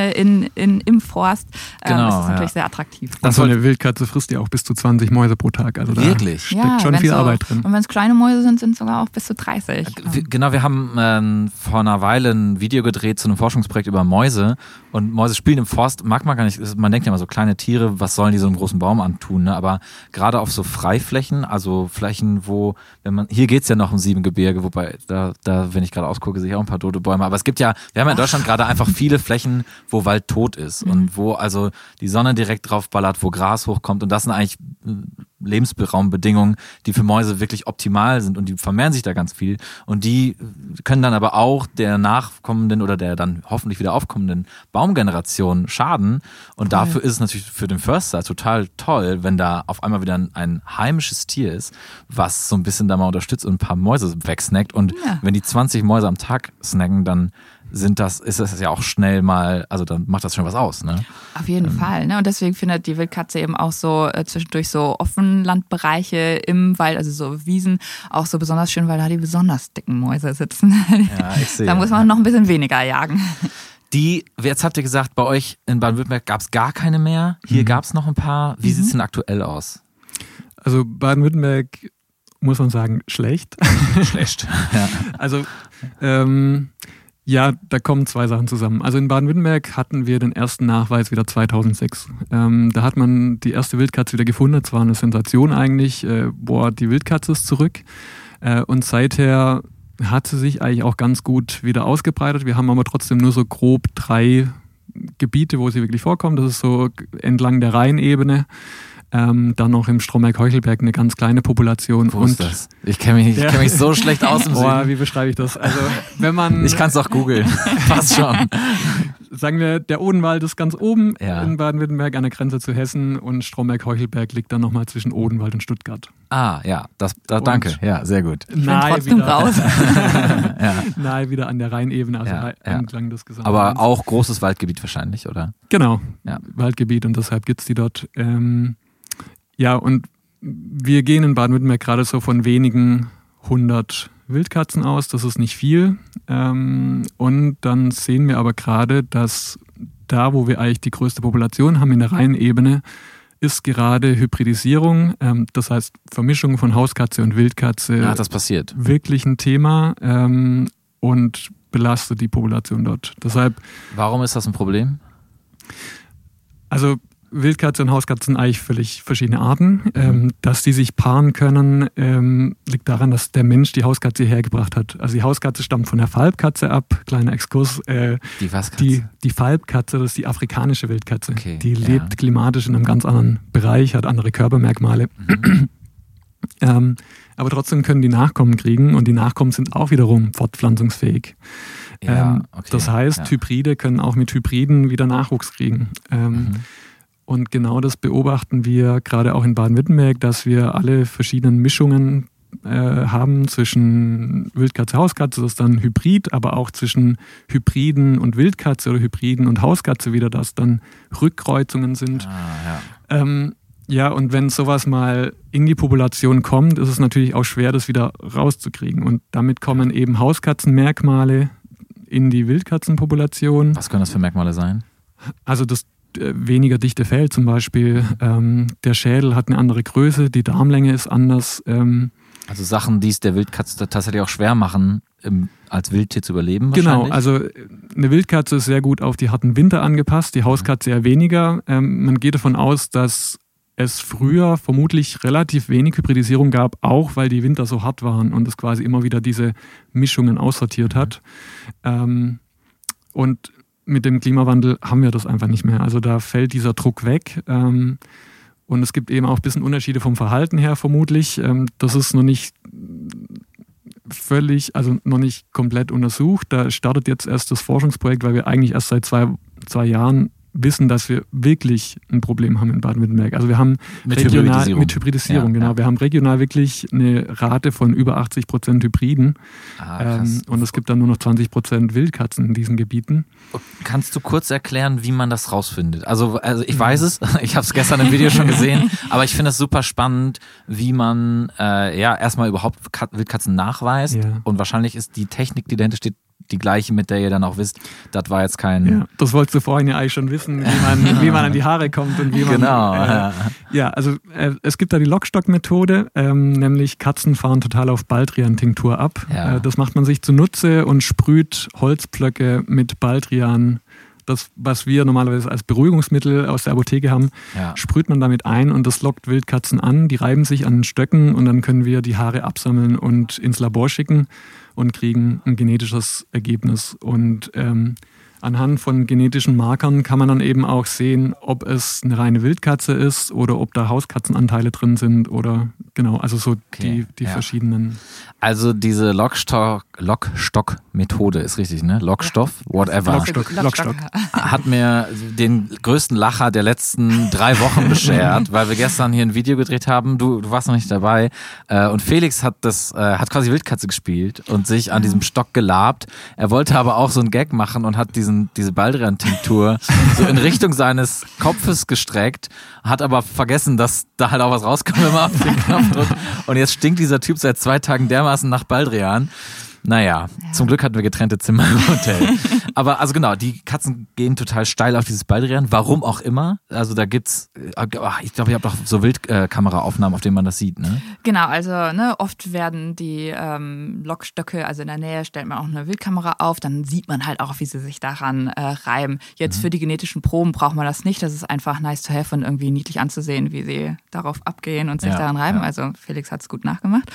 im Forst. Genau, ist das natürlich sehr attraktiv. Und so eine Wildkatze frisst ja auch bis zu 20 Mäuse pro Tag. Also wirklich? Da steckt schon viel Arbeit drin. Und wenn es kleine Mäuse sind, sind es sogar auch bis zu 30. Genau, wir haben vor einer Weile ein Video gedreht zu einem Forschungsprojekt über Mäuse, und Mäuse spielen im Forst, mag man gar nicht, man denkt ja immer so kleine Tiere, was sollen die so einem großen Baum antun, ne? Aber gerade auf so Freiflächen, also Flächen, wo, hier geht's ja noch um Siebengebirge, wobei da wenn ich gerade ausgucke, sehe ich auch ein paar tote Bäume, aber es gibt ja, wir haben ja in Deutschland gerade einfach viele Flächen, wo Wald tot ist und wo also die Sonne direkt drauf ballert, wo Gras hochkommt, und das sind eigentlich Lebensraumbedingungen, die für Mäuse wirklich optimal sind, und die vermehren sich da ganz viel, und die können dann aber auch der nachkommenden oder der dann hoffentlich wieder aufkommenden Baumgeneration schaden, und dafür ist es natürlich für den Förster total toll, wenn da auf einmal wieder ein heimisches Tier ist, was so ein bisschen da mal unterstützt und ein paar Mäuse wegsnackt, und wenn die 20 Mäuse am Tag snacken, dann ist das ja auch schnell mal, also dann macht das schon was aus, ne? Auf jeden Fall, ne? Und deswegen findet die Wildkatze eben auch so zwischendurch so Offenlandbereiche im Wald, also so Wiesen, auch so besonders schön, weil da die besonders dicken Mäuse sitzen. Ja, ich sehe. Da muss man noch ein bisschen weniger jagen. Jetzt habt ihr gesagt, bei euch in Baden-Württemberg gab es gar keine mehr. Hier gab es noch ein paar. Wie sieht es denn aktuell aus? Also Baden-Württemberg, muss man sagen, schlecht. Schlecht, ja. Also ja, da kommen 2 Sachen zusammen. Also in Baden-Württemberg hatten wir den ersten Nachweis wieder 2006. Da hat man die erste Wildkatze wieder gefunden. Das war eine Sensation eigentlich. Die Wildkatze ist zurück. Und seither hat sie sich eigentlich auch ganz gut wieder ausgebreitet. Wir haben aber trotzdem nur so grob 3 Gebiete, wo sie wirklich vorkommt. Das ist so entlang der Rheinebene. Dann noch im Stromberg-Heuchelberg eine ganz kleine Population. Wo ist das? Ich kenne mich so schlecht aus im Süden. Wie beschreibe ich das? Also, wenn man... Ich kann es auch googeln. Passt schon. Sagen wir, der Odenwald ist ganz oben in Baden-Württemberg an der Grenze zu Hessen, und Stromberg-Heuchelberg liegt dann nochmal zwischen Odenwald und Stuttgart. Ah, ja, danke. Ja, sehr gut. Nahe wieder an der Rheinebene, also entlang des gesamten. Aber auch großes Waldgebiet wahrscheinlich, oder? Genau, Waldgebiet, und deshalb gibt es die dort. Ja, und wir gehen in Baden-Württemberg gerade so von wenigen 100 Wildkatzen aus, das ist nicht viel. Und dann sehen wir aber gerade, dass da, wo wir eigentlich die größte Population haben in der Rheinebene, ist gerade Hybridisierung, das heißt Vermischung von Hauskatze und Wildkatze, das passiert. Wirklich ein Thema und belastet die Population dort. Deshalb. Warum ist das ein Problem? Also Wildkatze und Hauskatze sind eigentlich völlig verschiedene Arten. Dass die sich paaren können, liegt daran, dass der Mensch die Hauskatze hergebracht hat. Also die Hauskatze stammt von der Falbkatze ab. Kleiner Exkurs. Die was Katze? Die Falbkatze, das ist die afrikanische Wildkatze. Okay, die lebt klimatisch in einem ganz anderen Bereich, hat andere Körpermerkmale. Aber trotzdem können die Nachkommen kriegen und die Nachkommen sind auch wiederum fortpflanzungsfähig. Ja, okay, das heißt, Hybride können auch mit Hybriden wieder Nachwuchs kriegen. Und genau das beobachten wir gerade auch in Baden-Württemberg, dass wir alle verschiedenen Mischungen haben zwischen Wildkatze, Hauskatze, das ist dann Hybrid, aber auch zwischen Hybriden und Wildkatze oder Hybriden und Hauskatze wieder, dass dann Rückkreuzungen sind. Ja, und wenn sowas mal in die Population kommt, ist es natürlich auch schwer, das wieder rauszukriegen. Und damit kommen eben Hauskatzenmerkmale in die Wildkatzenpopulation. Was können das für Merkmale sein? Also das weniger dichte Fell zum Beispiel. Der Schädel hat eine andere Größe, die Darmlänge ist anders. Also Sachen, die es der Wildkatze tatsächlich auch schwer machen, als Wildtier zu überleben Genau, wahrscheinlich? also eine Wildkatze ist sehr gut auf die harten Winter angepasst, die Hauskatze eher weniger. Man geht davon aus, dass es früher vermutlich relativ wenig Hybridisierung gab, auch weil die Winter so hart waren und es quasi immer wieder diese Mischungen aussortiert hat. Und mit dem Klimawandel haben wir das einfach nicht mehr. Also da fällt dieser Druck weg. Und es gibt eben auch ein bisschen Unterschiede vom Verhalten her vermutlich. Das ist noch nicht noch nicht komplett untersucht. Da startet jetzt erst das Forschungsprojekt, weil wir eigentlich erst seit zwei Jahren wissen, dass wir wirklich ein Problem haben in Baden-Württemberg. Also wir haben mit Hybridisierung, genau. Ja. Wir haben regional wirklich eine Rate von über 80% Hybriden. Und es gibt dann nur noch 20% Wildkatzen in diesen Gebieten. Kannst du kurz erklären, wie man das rausfindet? Also ich weiß es, ich habe es gestern im Video schon gesehen, aber ich finde es super spannend, wie man erstmal überhaupt Wildkatzen nachweist. Ja. Und wahrscheinlich ist die Technik, die dahinter steht, die gleiche, mit der ihr dann auch wisst, das war jetzt kein... Ja, das wolltest du vorhin ja eigentlich schon wissen, wie man an die Haare kommt und wie man... Genau. Also es gibt da die Lockstock-Methode, nämlich Katzen fahren total auf Baldrian-Tinktur ab. Ja. Das macht man sich zunutze und sprüht Holzpflöcke mit Baldrian. Das, was wir normalerweise als Beruhigungsmittel aus der Apotheke haben, sprüht man damit ein und das lockt Wildkatzen an. Die reiben sich an den Stöcken und dann können wir die Haare absammeln und ins Labor schicken und kriegen ein genetisches Ergebnis. Und anhand von genetischen Markern kann man dann eben auch sehen, ob es eine reine Wildkatze ist oder ob da Hauskatzenanteile drin sind oder genau, also so die verschiedenen. Also diese Lockstock-Methode ist richtig, ne? Lockstoff, whatever. Lockstock. Hat mir den größten Lacher der letzten 3 Wochen beschert, weil wir gestern hier ein Video gedreht haben. Du warst noch nicht dabei. Und Felix hat quasi Wildkatze gespielt und sich an diesem Stock gelabt. Er wollte aber auch so einen Gag machen und hat diese Baldrian-Tinktur so in Richtung seines Kopfes gestreckt, hat aber vergessen, dass da halt auch was rauskommt, wenn man auf den Knopf drückt. Und jetzt stinkt dieser Typ seit 2 Tagen dermaßen nach Baldrian. Naja, zum Glück hatten wir getrennte Zimmer im Hotel. Aber also genau, die Katzen gehen total steil auf dieses Baldrian, warum auch immer. Also da gibt's, ich glaube, ihr habt auch so Wildkameraaufnahmen, auf denen man das sieht, ne? Genau, also oft werden die Lockstöcke, also in der Nähe stellt man auch eine Wildkamera auf, dann sieht man halt auch, wie sie sich daran reiben. Jetzt für die genetischen Proben braucht man das nicht, das ist einfach nice to have und irgendwie niedlich anzusehen, wie sie darauf abgehen und sich daran reiben. Ja. Also Felix hat es gut nachgemacht.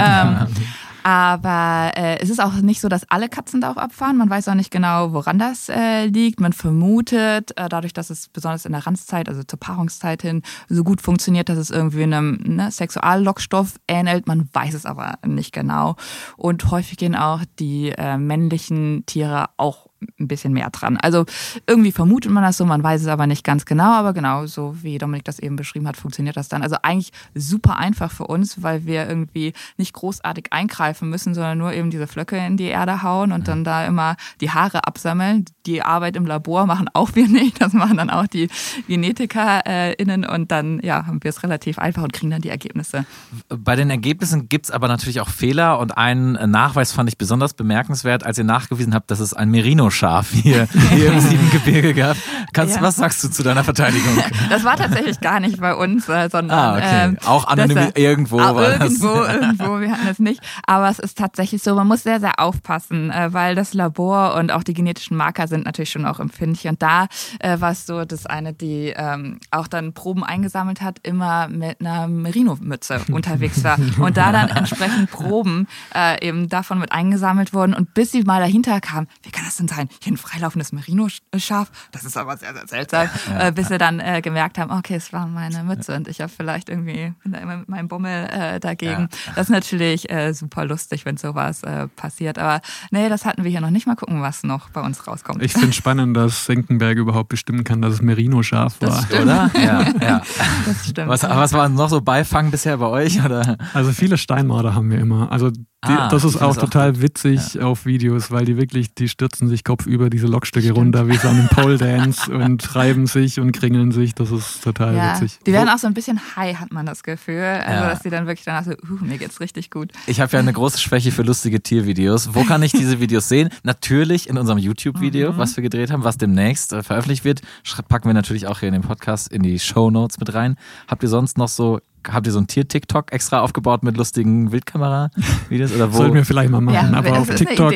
Aber es ist auch nicht so, dass alle Katzen darauf abfahren. Man weiß auch nicht genau, woran das liegt. Man vermutet, dadurch, dass es besonders in der Ranzzeit, also zur Paarungszeit hin, so gut funktioniert, dass es irgendwie einem Sexuallockstoff ähnelt. Man weiß es aber nicht genau. Und häufig gehen auch die männlichen Tiere auch ein bisschen mehr dran. Also irgendwie vermutet man das so, man weiß es aber nicht ganz genau, aber genau, so wie Dominik das eben beschrieben hat, funktioniert das dann. Also eigentlich super einfach für uns, weil wir irgendwie nicht großartig eingreifen müssen, sondern nur eben diese Flöcke in die Erde hauen und dann da immer die Haare absammeln. Die Arbeit im Labor machen auch wir nicht, das machen dann auch die GenetikerInnen und dann haben wir es relativ einfach und kriegen dann die Ergebnisse. Bei den Ergebnissen gibt es aber natürlich auch Fehler und einen Nachweis fand ich besonders bemerkenswert, als ihr nachgewiesen habt, dass es ein Merino-Schaf hier im Siebengebirge gab. Was sagst du zu deiner Verteidigung? Das war tatsächlich gar nicht bei uns, sondern okay. Auch anonym irgendwo. Irgendwo, wir hatten es nicht. Aber es ist tatsächlich so, man muss sehr, sehr aufpassen, weil das Labor und auch die genetischen Marker sind natürlich schon auch empfindlich. Und da war es so, dass eine, die auch dann Proben eingesammelt hat, immer mit einer Merino-Mütze unterwegs war. Und da dann entsprechend Proben eben davon mit eingesammelt wurden. Und bis sie mal dahinter kam, wie kann das denn sein, sein, hier ein freilaufendes Merino-Schaf, das ist aber sehr, sehr seltsam, bis wir dann gemerkt haben, okay, es war meine Mütze und ich habe vielleicht irgendwie bin da immer mit meinem Bummel dagegen. Ja. Das ist natürlich super lustig, wenn sowas passiert, aber nee, das hatten wir hier noch nicht. Mal gucken, was noch bei uns rauskommt. Ich finde es spannend, dass Senckenberg überhaupt bestimmen kann, dass es Merino-Schaf war. Das stimmt. Oder? Ja. Das stimmt. Was war noch so Beifang bisher bei euch? Oder? Also viele Steinmarder haben wir immer. Also das ist auch total witzig auf Videos, weil die stürzen sich kopfüber diese Lockstücke runter wie so einen Pole Dance und reiben sich und kringeln sich. Das ist total witzig. Die werden auch so ein bisschen high, hat man das Gefühl. Also dass die dann wirklich danach so, mir geht's richtig gut. Ich habe ja eine große Schwäche für lustige Tiervideos. Wo kann ich diese Videos sehen? Natürlich in unserem YouTube-Video, was wir gedreht haben, was demnächst veröffentlicht wird. Packen wir natürlich auch hier in den Podcast in die Shownotes mit rein. Habt ihr sonst noch so habt ihr so ein Tier-TikTok extra aufgebaut mit lustigen Wildkamera-Videos? Sollten wir vielleicht mal machen, aber auf TikTok,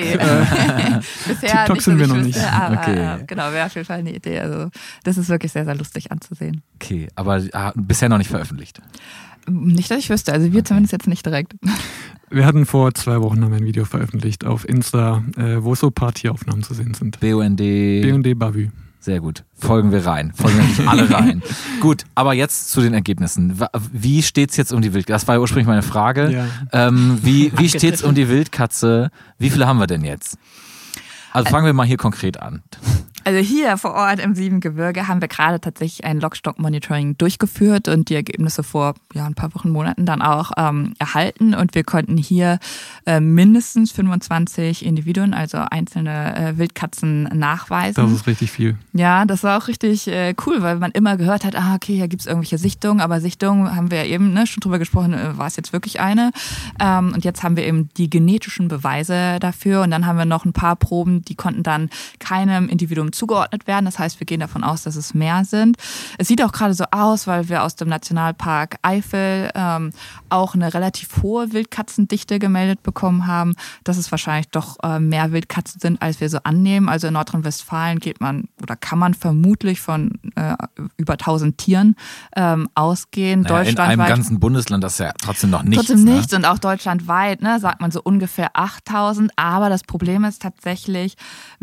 TikTok sind wir noch nicht. Aber genau, wäre auf jeden Fall eine Idee. Also das ist wirklich sehr, sehr lustig anzusehen. Okay, aber bisher noch nicht veröffentlicht? Nicht, dass ich wüsste, also wir zumindest jetzt nicht direkt. Wir hatten vor 2 Wochen ein Video veröffentlicht auf Insta, wo so ein paar Tieraufnahmen zu sehen sind. BUND Bavü. Sehr gut. Folgen wir nicht alle rein. Gut, aber jetzt zu den Ergebnissen. Wie steht's jetzt um die Wildkatze? Das war ja ursprünglich meine Frage. Ja. Wie steht's um die Wildkatze? Wie viele haben wir denn jetzt? Also fangen wir mal hier konkret an. Also hier vor Ort im Siebengebirge haben wir gerade tatsächlich ein Lockstock-Monitoring durchgeführt und die Ergebnisse vor ein paar Wochen, Monaten dann auch erhalten. Und wir konnten hier mindestens 25 Individuen, also einzelne Wildkatzen nachweisen. Das ist richtig viel. Ja, das war auch richtig cool, weil man immer gehört hat, okay, hier gibt's irgendwelche Sichtungen, aber Sichtungen haben wir ja eben schon drüber gesprochen, war es jetzt wirklich eine? Und jetzt haben wir eben die genetischen Beweise dafür und dann haben wir noch ein paar Proben, die konnten dann keinem Individuum zugeordnet werden. Das heißt, wir gehen davon aus, dass es mehr sind. Es sieht auch gerade so aus, weil wir aus dem Nationalpark Eifel auch eine relativ hohe Wildkatzendichte gemeldet bekommen haben, dass es wahrscheinlich doch mehr Wildkatzen sind, als wir so annehmen. Also in Nordrhein-Westfalen kann man vermutlich von über 1000 Tieren ausgehen. In einem ganzen Bundesland, das ist ja trotzdem noch nichts. Trotzdem nichts und auch deutschlandweit, sagt man so ungefähr 8000. Aber das Problem ist tatsächlich,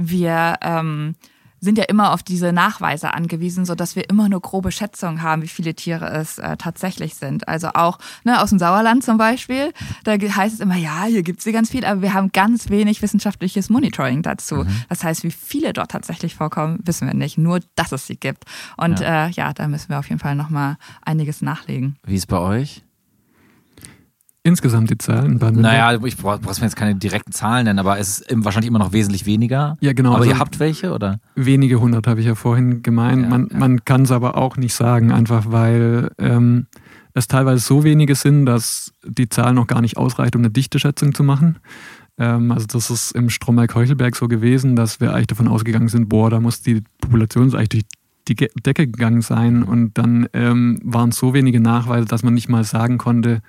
wir sind ja immer auf diese Nachweise angewiesen, sodass wir immer nur grobe Schätzungen haben, wie viele Tiere es tatsächlich sind. Also auch aus dem Sauerland zum Beispiel, da heißt es immer, hier gibt es sie ganz viel, aber wir haben ganz wenig wissenschaftliches Monitoring dazu. Das heißt, wie viele dort tatsächlich vorkommen, wissen wir nicht, nur dass es sie gibt. Und da müssen wir auf jeden Fall nochmal einiges nachlegen. Wie ist bei euch? Insgesamt die Zahlen? Naja, ich brauche mir jetzt keine direkten Zahlen nennen, aber es ist wahrscheinlich immer noch wesentlich weniger. Ja, genau. Aber ihr habt welche, oder? Wenige 100 habe ich ja vorhin gemeint. Man kann es aber auch nicht sagen, einfach weil es teilweise so wenige sind, dass die Zahl noch gar nicht ausreicht, um eine Dichteschätzung zu machen. Also das ist im Stromberg-Heuchelberg so gewesen, dass wir eigentlich davon ausgegangen sind, da muss die Population eigentlich durch die Decke gegangen sein. Und dann waren es so wenige Nachweise, dass man nicht mal sagen konnte,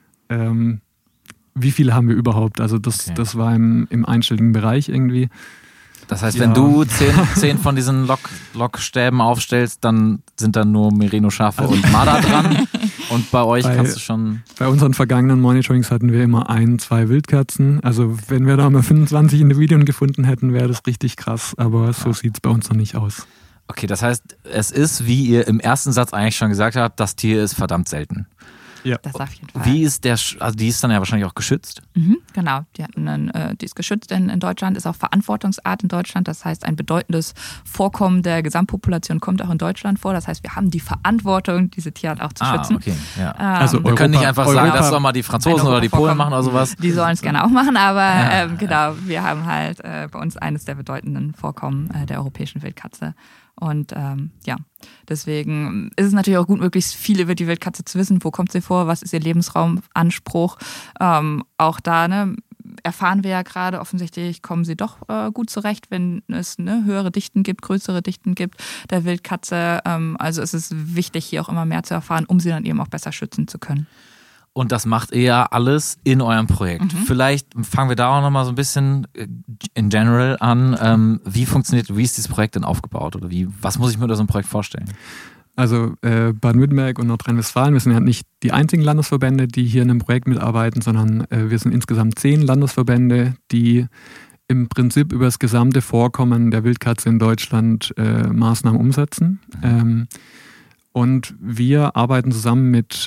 wie viele haben wir überhaupt? Also das war im einstelligen Bereich irgendwie. Das heißt, wenn du 10 von diesen Lockstäben aufstellst, dann sind dann nur Merino-Schafe und Marder dran. Und bei euch kannst du schon... Bei unseren vergangenen Monitorings hatten wir immer 1-2 Wildkatzen. Also wenn wir da mal 25 Individuen gefunden hätten, wäre das richtig krass. Aber so sieht es bei uns noch nicht aus. Okay, das heißt, es ist, wie ihr im ersten Satz eigentlich schon gesagt habt, das Tier ist verdammt selten. Ja. Das auf jeden Fall. Wie ist die ist dann ja wahrscheinlich auch geschützt? Genau, die ist geschützt in Deutschland, ist auch Verantwortungsart in Deutschland. Das heißt, ein bedeutendes Vorkommen der Gesamtpopulation kommt auch in Deutschland vor. Das heißt, wir haben die Verantwortung, diese Tierart auch zu schützen. Okay, ja. Also wir können nicht einfach sagen, das sollen mal die Franzosen oder die Polen machen oder sowas. Die sollen es gerne auch machen, aber genau, wir haben halt bei uns eines der bedeutenden Vorkommen der europäischen Wildkatze. Und deswegen ist es natürlich auch gut, möglichst viel über die Wildkatze zu wissen. Wo kommt sie vor? Was ist ihr Lebensraumanspruch? Auch da erfahren wir ja gerade, offensichtlich kommen sie doch gut zurecht, wenn es höhere Dichten gibt, größere Dichten gibt der Wildkatze. Also es ist wichtig, hier auch immer mehr zu erfahren, um sie dann eben auch besser schützen zu können. Und das macht ihr ja alles in eurem Projekt. Vielleicht fangen wir da auch nochmal so ein bisschen in general an. Wie ist dieses Projekt denn aufgebaut? Oder was muss ich mir unter so einem Projekt vorstellen? Also Baden-Württemberg und Nordrhein-Westfalen, wir sind ja nicht die einzigen Landesverbände, die hier in einem Projekt mitarbeiten, sondern wir sind insgesamt 10 Landesverbände, die im Prinzip über das gesamte Vorkommen der Wildkatze in Deutschland Maßnahmen umsetzen. Und wir arbeiten zusammen mit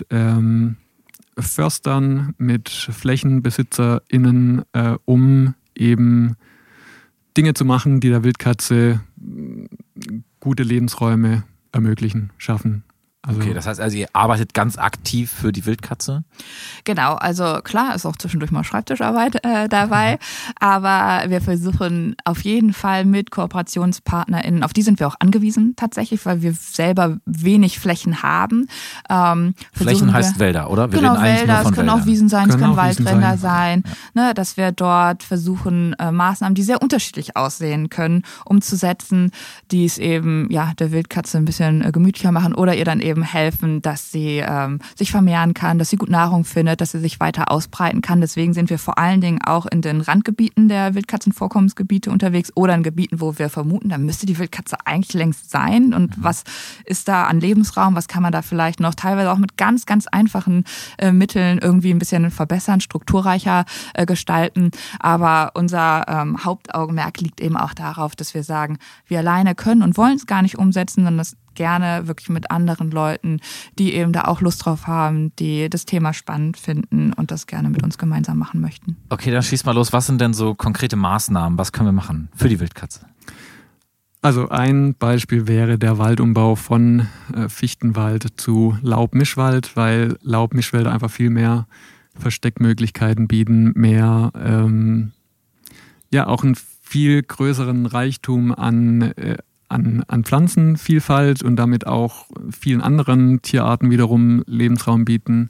Förstern, mit FlächenbesitzerInnen, um eben Dinge zu machen, die der Wildkatze gute Lebensräume ermöglichen, schaffen. Also okay, das heißt also, ihr arbeitet ganz aktiv für die Wildkatze? Genau, also klar, ist auch zwischendurch mal Schreibtischarbeit dabei, aber wir versuchen auf jeden Fall mit KooperationspartnerInnen, auf die sind wir auch angewiesen tatsächlich, weil wir selber wenig Flächen haben. Flächen heißt Wälder, oder? Wir genau, reden eigentlich Wälder, nur von es können Wäldern. auch Wiesen sein, es Können können auch Wiesen Waldränder sein, ne, dass wir dort versuchen, Maßnahmen, die sehr unterschiedlich aussehen können, umzusetzen, die es eben der Wildkatze ein bisschen gemütlicher machen oder ihr dann eben helfen, dass sie sich vermehren kann, dass sie gut Nahrung findet, dass sie sich weiter ausbreiten kann. Deswegen sind wir vor allen Dingen auch in den Randgebieten der Wildkatzenvorkommensgebiete unterwegs oder in Gebieten, wo wir vermuten, da müsste die Wildkatze eigentlich längst sein. Und was ist da an Lebensraum? Was kann man da vielleicht noch teilweise auch mit ganz, ganz einfachen Mitteln irgendwie ein bisschen verbessern, strukturreicher gestalten? Aber unser Hauptaugenmerk liegt eben auch darauf, dass wir sagen, wir alleine können und wollen es gar nicht umsetzen, sondern das gerne wirklich mit anderen Leuten, die eben da auch Lust drauf haben, die das Thema spannend finden und das gerne mit uns gemeinsam machen möchten. Okay, dann schieß mal los. Was sind denn so konkrete Maßnahmen? Was können wir machen für die Wildkatze? Also ein Beispiel wäre der Waldumbau von Fichtenwald zu Laubmischwald, weil Laubmischwälder einfach viel mehr Versteckmöglichkeiten bieten, mehr auch einen viel größeren Reichtum an Pflanzenvielfalt und damit auch vielen anderen Tierarten wiederum Lebensraum bieten.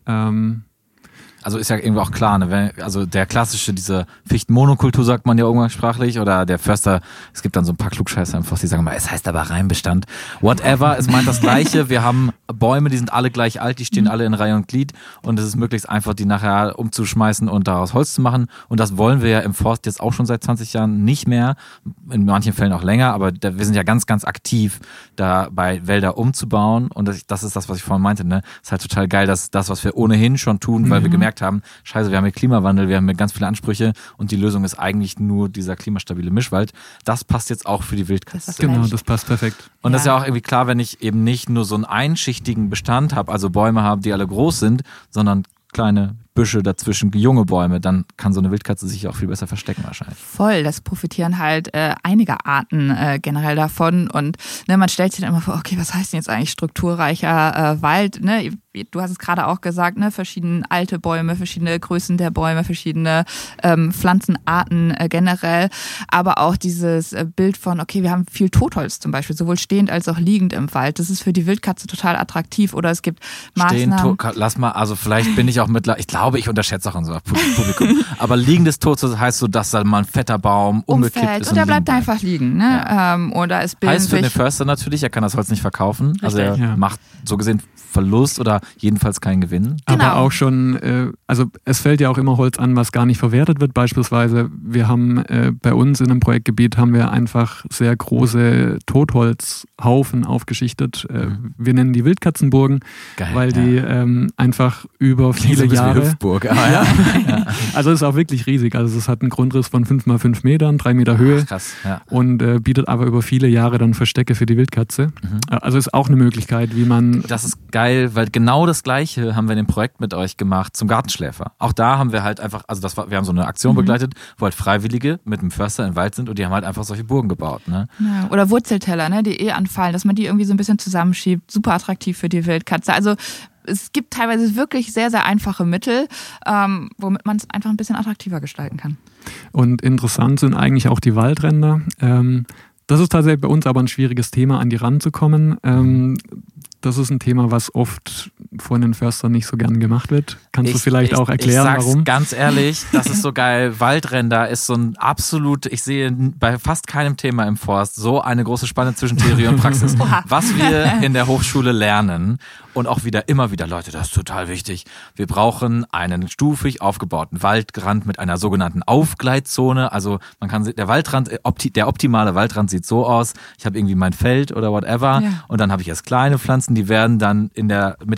Also ist ja irgendwie auch klar, ne? Also der klassische, diese Fichtenmonokultur sagt man ja umgangssprachlich, oder der Förster, es gibt dann so ein paar Klugscheißer einfach, die sagen mal, es heißt aber Reimbestand. Whatever, es meint das Gleiche. Wir haben Bäume, die sind alle gleich alt, die stehen alle in Reihe und Glied und es ist möglichst einfach, die nachher umzuschmeißen und daraus Holz zu machen. Und das wollen wir ja im Forst jetzt auch schon seit 20 Jahren nicht mehr, in manchen Fällen auch länger, aber wir sind ja ganz, ganz aktiv dabei, Wälder umzubauen und das ist das, was ich vorhin meinte, ne? Ist halt total geil, dass das, was wir ohnehin schon tun, weil wir gemerkt haben, scheiße, wir haben hier Klimawandel, wir haben hier ganz viele Ansprüche und die Lösung ist eigentlich nur dieser klimastabile Mischwald. Das passt jetzt auch für die Wildkatze. Genau, das passt perfekt. Und das ist ja auch irgendwie klar, wenn ich eben nicht nur so einen einschichtigen Bestand habe, also Bäume habe, die alle groß sind, sondern kleine Büsche dazwischen, junge Bäume, dann kann so eine Wildkatze sich auch viel besser verstecken wahrscheinlich. Voll, das profitieren halt einige Arten generell davon und man stellt sich dann immer vor, okay, was heißt denn jetzt eigentlich strukturreicher Wald? Ne? Du hast es gerade auch gesagt, ne? Verschiedene alte Bäume, verschiedene Größen der Bäume, verschiedene Pflanzenarten generell, aber auch dieses Bild von, okay, wir haben viel Totholz zum Beispiel, sowohl stehend als auch liegend im Wald. Das ist für die Wildkatze total attraktiv oder es gibt Maßnahmen. Lass mal, also vielleicht bin ich auch ich glaube, ich unterschätze auch unser Publikum, aber liegendes Totholz heißt so, dass da mal ein fetter Baum umgekippt ist. Und der bleibt einfach liegen. Ne? Ja. Oder es bilden heißt für den Förster natürlich, er kann das Holz nicht verkaufen, richtig. Also er macht so gesehen Verlust oder jedenfalls keinen Gewinn. Genau. Aber auch schon, also es fällt ja auch immer Holz an, was gar nicht verwertet wird. Beispielsweise, wir haben bei uns in einem Projektgebiet haben wir einfach sehr große Totholzhaufen aufgeschichtet. Wir nennen die Wildkatzenburgen, geil, weil die einfach über viele Jahre... Hüpfburg, Also es ist auch wirklich riesig. Also es hat einen Grundriss von 5 mal 5 Metern, 3 Meter Höhe. Ach, krass, ja. Und bietet aber über viele Jahre dann Verstecke für die Wildkatze. Also ist auch eine Möglichkeit, wie man... Das ist geil, weil genau das Gleiche haben wir in dem Projekt mit euch gemacht zum Gartenschläfer. Auch da haben wir halt einfach, also wir haben so eine Aktion begleitet, wo halt Freiwillige mit einem Förster im Wald sind und die haben halt einfach solche Burgen gebaut. Ne? Ja, oder Wurzelteller, ne, die anfallen, dass man die irgendwie so ein bisschen zusammenschiebt. Super attraktiv für die Wildkatze. Also es gibt teilweise wirklich sehr, sehr einfache Mittel, womit man es einfach ein bisschen attraktiver gestalten kann. Und interessant sind eigentlich auch die Waldränder. Das ist tatsächlich bei uns aber ein schwieriges Thema, an die ranzukommen. Das ist ein Thema, was oft von den Förstern nicht so gern gemacht wird. Kannst du vielleicht auch erklären, warum? Ich sag's warum? Ganz ehrlich, das ist so geil. Waldränder ist so ein absolut, ich sehe bei fast keinem Thema im Forst so eine große Spanne zwischen Theorie und Praxis. Was wir in der Hochschule lernen und auch immer wieder, Leute, das ist total wichtig. Wir brauchen einen stufig aufgebauten Waldrand mit einer sogenannten Aufgleitzone. Also man kann der optimale Waldrand sieht so aus. Ich habe irgendwie mein Feld oder whatever und dann habe ich erst kleine Pflanzen, die werden dann mit der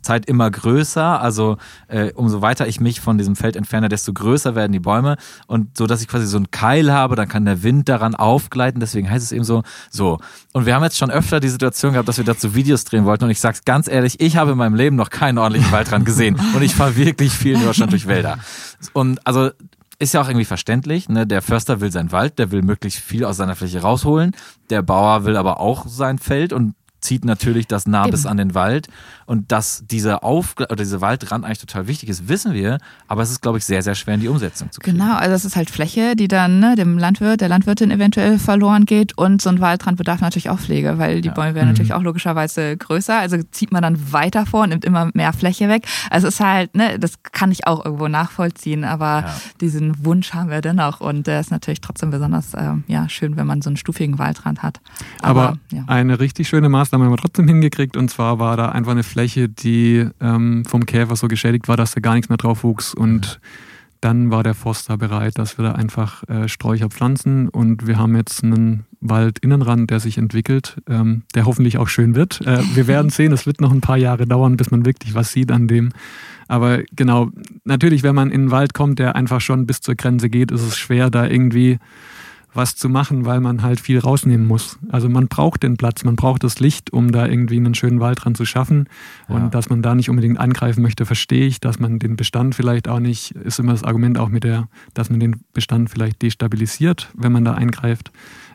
Zeit immer größer. Also umso weiter ich mich von diesem Feld entferne, desto größer werden die Bäume. Und so, dass ich quasi so einen Keil habe, dann kann der Wind daran aufgleiten. Deswegen heißt es eben so. Und wir haben jetzt schon öfter die Situation gehabt, dass wir dazu Videos drehen wollten. Und ich sag's ganz ehrlich, ich habe in meinem Leben noch keinen ordentlichen Waldrand gesehen. Und ich fahre wirklich viel in Deutschland durch Wälder. Und also ist ja auch irgendwie verständlich, ne? Der Förster will seinen Wald, der will möglichst viel aus seiner Fläche rausholen. Der Bauer will aber auch sein Feld und zieht natürlich das nah bis an den Wald. Und dass diese Waldrand eigentlich total wichtig ist, wissen wir. Aber es ist, glaube ich, sehr, sehr schwer in die Umsetzung zu kriegen. Genau, also es ist halt Fläche, die dann dem Landwirt, der Landwirtin eventuell verloren geht. Und so ein Waldrand bedarf natürlich auch Pflege, weil die Bäume werden natürlich auch logischerweise größer. Also zieht man dann weiter vor und nimmt immer mehr Fläche weg. Also es ist halt, ne, das kann ich auch irgendwo nachvollziehen. Aber diesen Wunsch haben wir dennoch. Und der ist natürlich trotzdem besonders schön, wenn man so einen stufigen Waldrand hat. Aber eine richtig schöne Maßnahme haben wir trotzdem hingekriegt, und zwar war da einfach eine Fläche, die vom Käfer so geschädigt war, dass da gar nichts mehr drauf wuchs, und dann war der Forster bereit, dass wir da einfach Sträucher pflanzen, und wir haben jetzt einen Waldinnenrand, der sich entwickelt, der hoffentlich auch schön wird. Wir werden sehen, es wird noch ein paar Jahre dauern, bis man wirklich was sieht an dem. Aber genau, natürlich, wenn man in einen Wald kommt, der einfach schon bis zur Grenze geht, ist es schwer, da irgendwie was zu machen, weil man halt viel rausnehmen muss. Also man braucht den Platz, man braucht das Licht, um da irgendwie einen schönen Waldrand zu schaffen. Und dass man da nicht unbedingt angreifen möchte, verstehe ich. Dass man den Bestand vielleicht auch nicht, ist immer das Argument auch dass man den Bestand vielleicht destabilisiert, wenn man da eingreift.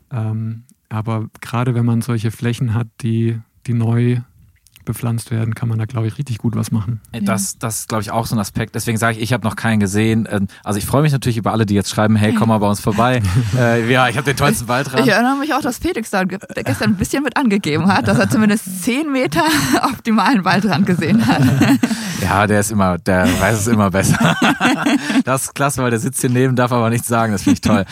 Aber gerade wenn man solche Flächen hat, die neu bepflanzt werden, kann man da, glaube ich, richtig gut was machen. Das ist, glaube ich, auch so ein Aspekt. Deswegen sage ich habe noch keinen gesehen. Also ich freue mich natürlich über alle, die jetzt schreiben, hey, komm mal bei uns vorbei. Ich habe den tollsten Waldrand. Ich erinnere mich auch, dass Felix da gestern ein bisschen mit angegeben hat, dass er zumindest 10 Meter optimalen Waldrand gesehen hat. Ja, der weiß es immer besser. Das ist klasse, weil der sitzt hier neben, darf aber nichts sagen. Das finde ich toll.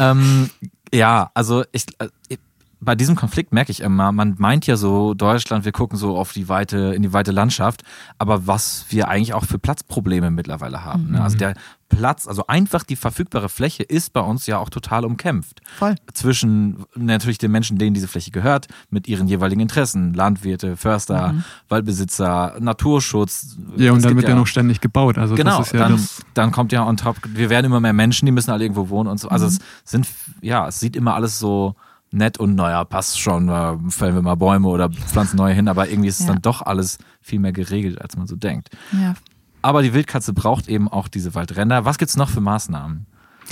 Also bei diesem Konflikt merke ich immer, man meint ja so, Deutschland, wir gucken so in die weite Landschaft, aber was wir eigentlich auch für Platzprobleme mittlerweile haben. Ne? Also der Platz, also einfach die verfügbare Fläche ist bei uns ja auch total umkämpft. Voll. Zwischen natürlich den Menschen, denen diese Fläche gehört, mit ihren jeweiligen Interessen, Landwirte, Förster, Waldbesitzer, Naturschutz. Ja, und dann wird ja noch ständig gebaut. Also genau, das ist ja dann kommt ja on top, wir werden immer mehr Menschen, die müssen alle irgendwo wohnen und so. Also es sieht immer alles so nett und naja, passt schon, fällen wir mal Bäume oder pflanzen neue hin, aber irgendwie ist es dann doch alles viel mehr geregelt, als man so denkt. Ja. Aber die Wildkatze braucht eben auch diese Waldränder. Was gibt's noch für Maßnahmen?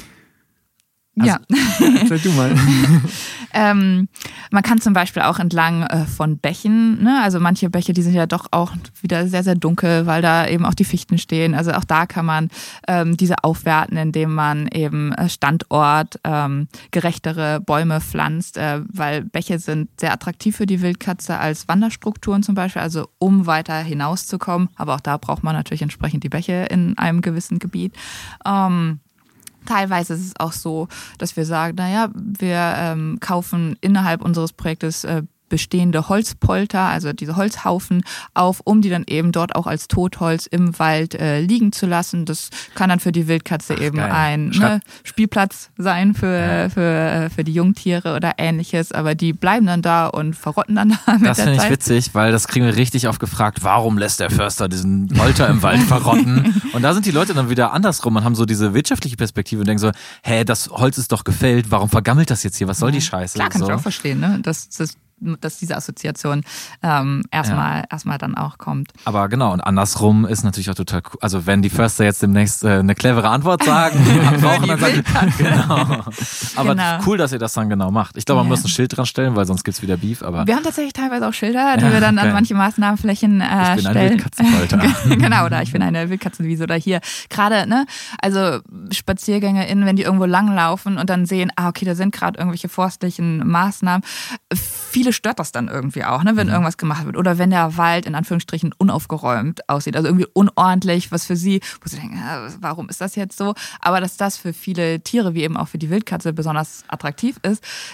Erzähl du mal. Man kann zum Beispiel auch entlang von Bächen, ne? Also manche Bäche, die sind ja doch auch wieder sehr, sehr dunkel, weil da eben auch die Fichten stehen. Also auch da kann man diese aufwerten, indem man eben standortgerechtere Bäume pflanzt, weil Bäche sind sehr attraktiv für die Wildkatze als Wanderstrukturen zum Beispiel, also um weiter hinauszukommen. Aber auch da braucht man natürlich entsprechend die Bäche in einem gewissen Gebiet. Teilweise ist es auch so, dass wir sagen, wir kaufen innerhalb unseres Projektes bestehende Holzpolter, also diese Holzhaufen auf, um die dann eben dort auch als Totholz im Wald liegen zu lassen. Das kann dann für die Wildkatze ein Spielplatz sein für die Jungtiere oder ähnliches, aber die bleiben dann da und verrotten dann da mit der Zeit. Das finde ich witzig, weil das kriegen wir richtig oft gefragt, warum lässt der Förster diesen Polter im Wald verrotten? Und da sind die Leute dann wieder andersrum und haben so diese wirtschaftliche Perspektive und denken so, das Holz ist doch gefällt, warum vergammelt das jetzt hier? Was soll die Scheiße? Klar, kann ich auch verstehen, ne? Dass diese Assoziation erstmal dann auch kommt. Aber genau, und andersrum ist natürlich auch total cool. Also wenn die Förster jetzt demnächst eine clevere Antwort sagen, brauchen dann sagen genau. Aber cool, dass ihr das dann genau macht. Ich glaube, man muss ein Schild dran stellen, weil sonst gibt's wieder Beef. Aber wir haben tatsächlich teilweise auch Schilder, die wir dann an manche Maßnahmenflächen stellen. Ich bin ein Wildkatzenfolter. Genau, oder ich bin eine Wildkatzenwiese oder hier. Gerade, ne, also SpaziergängerInnen, wenn die irgendwo langlaufen und dann sehen, okay, da sind gerade irgendwelche forstlichen Maßnahmen. Viele stört das dann irgendwie auch, ne, wenn irgendwas gemacht wird. Oder wenn der Wald in Anführungsstrichen unaufgeräumt aussieht. Also irgendwie unordentlich, was für sie, wo sie denken, warum ist das jetzt so? Aber dass das für viele Tiere, wie eben auch für die Wildkatze, besonders attraktiv ist, das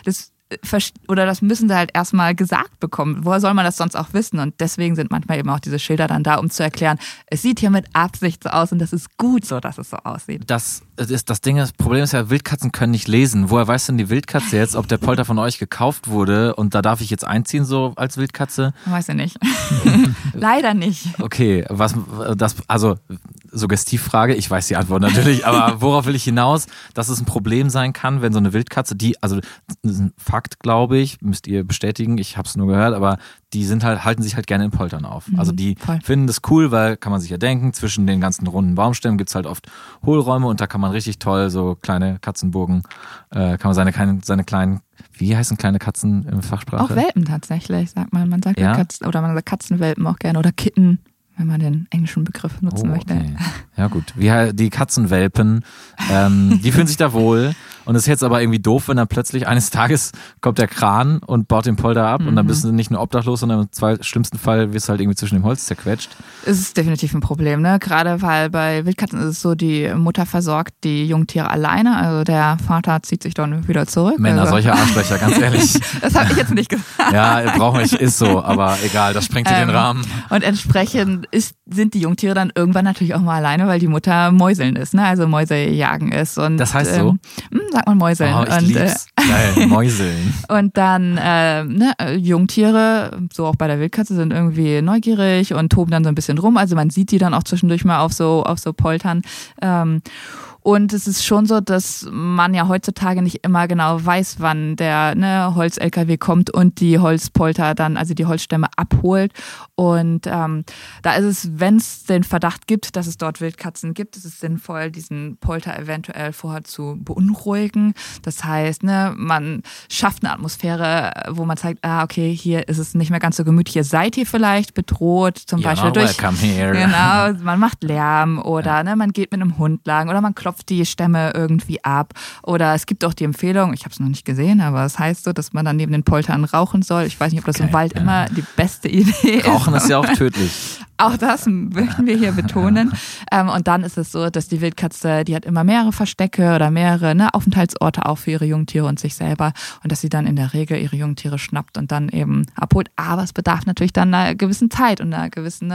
oder das müssen sie halt erstmal gesagt bekommen. Woher soll man das sonst auch wissen? Und deswegen sind manchmal eben auch diese Schilder dann da, um zu erklären, es sieht hier mit Absicht so aus und das ist gut so, dass es so aussieht. Das Problem ist ja, Wildkatzen können nicht lesen. Woher weiß denn die Wildkatze jetzt, ob der Polter von euch gekauft wurde und da darf ich jetzt einziehen so als Wildkatze? Weiß ich nicht. Leider nicht. Okay, also Suggestivfrage, ich weiß die Antwort natürlich, aber worauf will ich hinaus, dass es ein Problem sein kann, wenn so eine Wildkatze, also das ist ein Fakt, glaube ich, müsst ihr bestätigen, ich habe es nur gehört, aber die halten sich halt gerne in Poltern auf. Also die finden das cool, weil, kann man sich ja denken, zwischen den ganzen runden Baumstämmen gibt's halt oft Hohlräume und da kann man richtig toll so kleine Katzenburgen, kann man seine kleinen, wie heißen kleine Katzen in Fachsprache? Auch Welpen tatsächlich, sagt man. Man sagt ja? Katzen, oder man sagt Katzenwelpen auch gerne oder Kitten, wenn man den englischen Begriff nutzen möchte. Okay. Ja gut, die Katzenwelpen, die fühlen sich da wohl und es ist jetzt aber irgendwie doof, wenn dann plötzlich eines Tages kommt der Kran und baut den Polter ab und dann bist du nicht nur obdachlos, sondern im schlimmsten Fall wirst du halt irgendwie zwischen dem Holz zerquetscht. Es ist definitiv ein Problem, ne? Gerade weil bei Wildkatzen ist es so, die Mutter versorgt die Jungtiere alleine, also der Vater zieht sich dann wieder zurück. Männer, solche Arschlöcher, ganz ehrlich. Das habe ich jetzt nicht gesagt. Ja, brauchen wir nicht, ist so, aber egal, das sprengt den Rahmen. Und entsprechend sind die Jungtiere dann irgendwann natürlich auch mal alleine, weil die Mutter Mäuseln ist, ne? Also Mäuse jagen ist. Und, das heißt so? Sagt man Mäuseln. Oh, ich lieb's. Geil, Mäuseln. Und dann Jungtiere, so auch bei der Wildkatze, sind irgendwie neugierig und toben dann so ein bisschen rum. Also man sieht die dann auch zwischendurch mal auf so Poltern. Und es ist schon so, dass man ja heutzutage nicht immer genau weiß, wann der Holz-LKW kommt und die Holzpolter dann, also die Holzstämme abholt. Und da ist es, wenn es den Verdacht gibt, dass es dort Wildkatzen gibt, ist es sinnvoll, diesen Polter eventuell vorher zu beunruhigen. Das heißt, man schafft eine Atmosphäre, wo man zeigt, okay, hier ist es nicht mehr ganz so gemütlich, ihr seid hier vielleicht bedroht, zum Beispiel durch, welcome here. Genau, man macht Lärm oder man geht mit einem Hund lang oder man klopft die Stämme irgendwie ab. Oder es gibt auch die Empfehlung, ich habe es noch nicht gesehen, aber es heißt so, dass man dann neben den Poltern rauchen soll. Ich weiß nicht, ob das im Wald immer die beste Idee ist. Rauchen ist ja auch tödlich. Auch das möchten wir hier betonen. Und dann ist es so, dass die Wildkatze, die hat immer mehrere Verstecke oder mehrere Aufenthaltsorte auch für ihre Jungtiere und sich selber. Und dass sie dann in der Regel ihre Jungtiere schnappt und dann eben abholt. Aber es bedarf natürlich dann einer gewissen Zeit und einer gewissen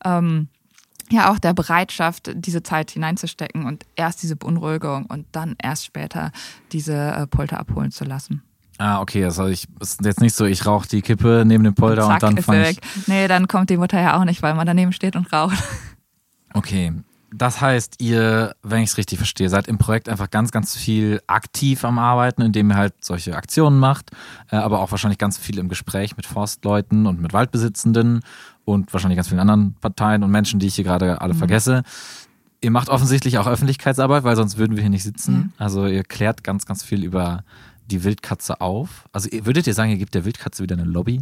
auch der Bereitschaft, diese Zeit hineinzustecken und erst diese Beunruhigung und dann erst später diese Polter abholen zu lassen. Ah, okay, das ist jetzt nicht so, ich rauche die Kippe neben dem Polter und dann fange ich... Nee, dann kommt die Mutter ja auch nicht, weil man daneben steht und raucht. Okay, das heißt, ihr, wenn ich es richtig verstehe, seid im Projekt einfach ganz, ganz viel aktiv am Arbeiten, indem ihr halt solche Aktionen macht, aber auch wahrscheinlich ganz viel im Gespräch mit Forstleuten und mit Waldbesitzenden und wahrscheinlich ganz vielen anderen Parteien und Menschen, die ich hier gerade alle vergesse. Ihr macht offensichtlich auch Öffentlichkeitsarbeit, weil sonst würden wir hier nicht sitzen. Also ihr klärt ganz, ganz viel über die Wildkatze auf. Also würdet ihr sagen, ihr gebt der Wildkatze wieder eine Lobby?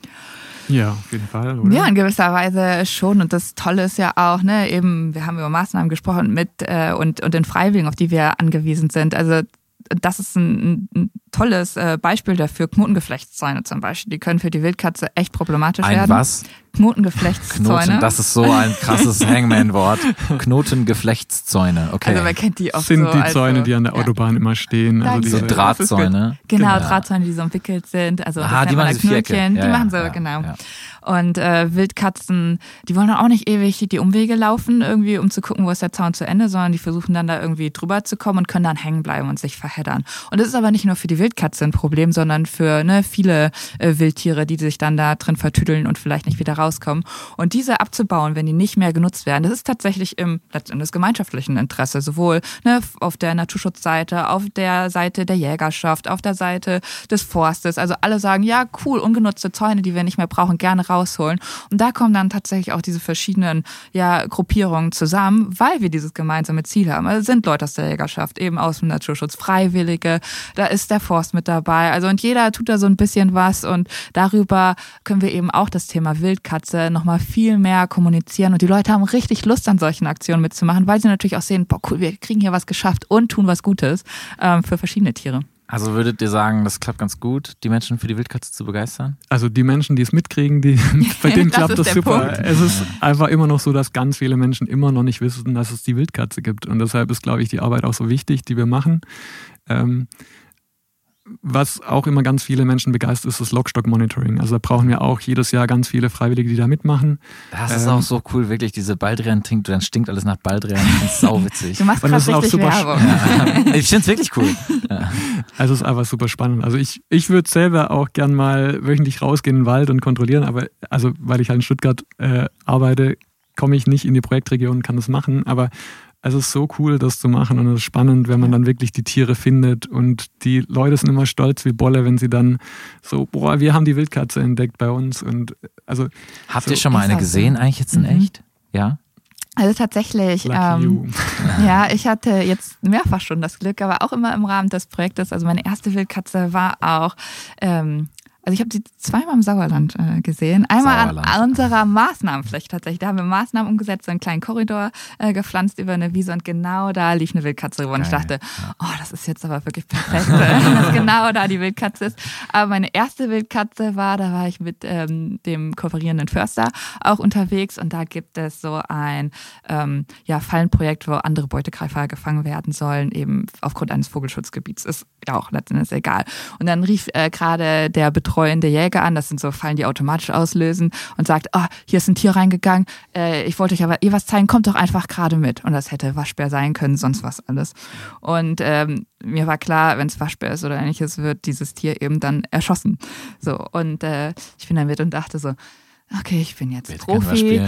Ja, auf jeden Fall, oder? Ja, in gewisser Weise schon. Und das Tolle ist ja auch, eben, wir haben über Maßnahmen gesprochen und den Freiwilligen, auf die wir angewiesen sind. Also das ist ein tolles Beispiel dafür. Knotengeflechtszäune zum Beispiel. Die können für die Wildkatze echt problematisch werden. Was? Knotengeflechtszäune. Das ist so ein krasses Hangman-Wort. Knotengeflechtszäune, okay. Also man kennt die oft sind so. Die Zäune, die an der Autobahn immer stehen. Also diese Drahtzäune. Genau, Drahtzäune, die so umwickelt sind. Also das die machen diese Vierecke. Die machen so, genau. Ja. Und Wildkatzen, die wollen dann auch nicht ewig die Umwege laufen, irgendwie, um zu gucken, wo ist der Zaun zu Ende, sondern die versuchen dann da irgendwie drüber zu kommen und können dann hängen bleiben und sich verheddern. Und das ist aber nicht nur für die Wildkatze ein Problem, sondern für viele Wildtiere, die sich dann da drin vertüdeln und vielleicht nicht wieder rauskommen. Und diese abzubauen, wenn die nicht mehr genutzt werden, das ist tatsächlich im letztendlich gemeinschaftlichen Interesse, sowohl auf der Naturschutzseite, auf der Seite der Jägerschaft, auf der Seite des Forstes. Also alle sagen, ja cool, ungenutzte Zäune, die wir nicht mehr brauchen, gerne rausholen. Und da kommen dann tatsächlich auch diese verschiedenen Gruppierungen zusammen, weil wir dieses gemeinsame Ziel haben. Also sind Leute aus der Jägerschaft, eben aus dem Naturschutz, Freiwillige, da ist der Forst mit dabei. Also und jeder tut da so ein bisschen was und darüber können wir eben auch das Thema Wildkatze nochmal viel mehr kommunizieren und die Leute haben richtig Lust an solchen Aktionen mitzumachen, weil sie natürlich auch sehen, boah cool, wir kriegen hier was geschafft und tun was Gutes für verschiedene Tiere. Also würdet ihr sagen, das klappt ganz gut, die Menschen für die Wildkatze zu begeistern? Also die Menschen, die es mitkriegen, bei denen klappt das super. Punkt. Es ist einfach immer noch so, dass ganz viele Menschen immer noch nicht wissen, dass es die Wildkatze gibt. Und deshalb ist, glaube ich, die Arbeit auch so wichtig, die wir machen. was auch immer ganz viele Menschen begeistert, ist das Lockstock-Monitoring. Also da brauchen wir auch jedes Jahr ganz viele Freiwillige, die da mitmachen. Das ist auch so cool, wirklich, diese Baldrian trinkt, dann stinkt alles nach Baldrian. Das ist sauwitzig. Du machst gerade richtig Werbung. Ja. Ich finde es wirklich cool. Ja. Also es ist einfach super spannend. Also ich würde selber auch gern mal wöchentlich rausgehen in den Wald und kontrollieren, aber also weil ich halt in Stuttgart arbeite, komme ich nicht in die Projektregion und kann das machen, aber es ist so cool, das zu machen und es ist spannend, wenn man dann wirklich die Tiere findet und die Leute sind immer stolz wie Bolle, wenn sie dann so, boah, wir haben die Wildkatze entdeckt bei uns und also. Habt ihr schon mal eine gesehen eigentlich jetzt in echt? Ja? Also tatsächlich, ja, ich hatte jetzt mehrfach schon das Glück, aber auch immer im Rahmen des Projektes, also meine erste Wildkatze war auch, also ich habe sie zweimal im Sauerland gesehen. Einmal an unserer Maßnahmenfläche tatsächlich. Da haben wir Maßnahmen umgesetzt, so einen kleinen Korridor gepflanzt über eine Wiese und genau da lief eine Wildkatze rüber. Und ich dachte, oh, das ist jetzt aber wirklich perfekt, dass genau da die Wildkatze ist. Aber meine erste Wildkatze da war ich mit dem kooperierenden Förster auch unterwegs und da gibt es so ein Fallenprojekt, wo andere Beutegreifer gefangen werden sollen, eben aufgrund eines Vogelschutzgebiets. Ist ja auch letztendlich egal. Und dann rief gerade der betreuende Jäger an, das sind so Fallen, die automatisch auslösen und sagt, oh, hier ist ein Tier reingegangen, ich wollte euch aber was zeigen, kommt doch einfach gerade mit. Und das hätte Waschbär sein können, sonst was alles. Und mir war klar, wenn es Waschbär ist oder ähnliches, wird dieses Tier eben dann erschossen. So, und ich bin dann mit und dachte so, okay, ich bin jetzt Profi,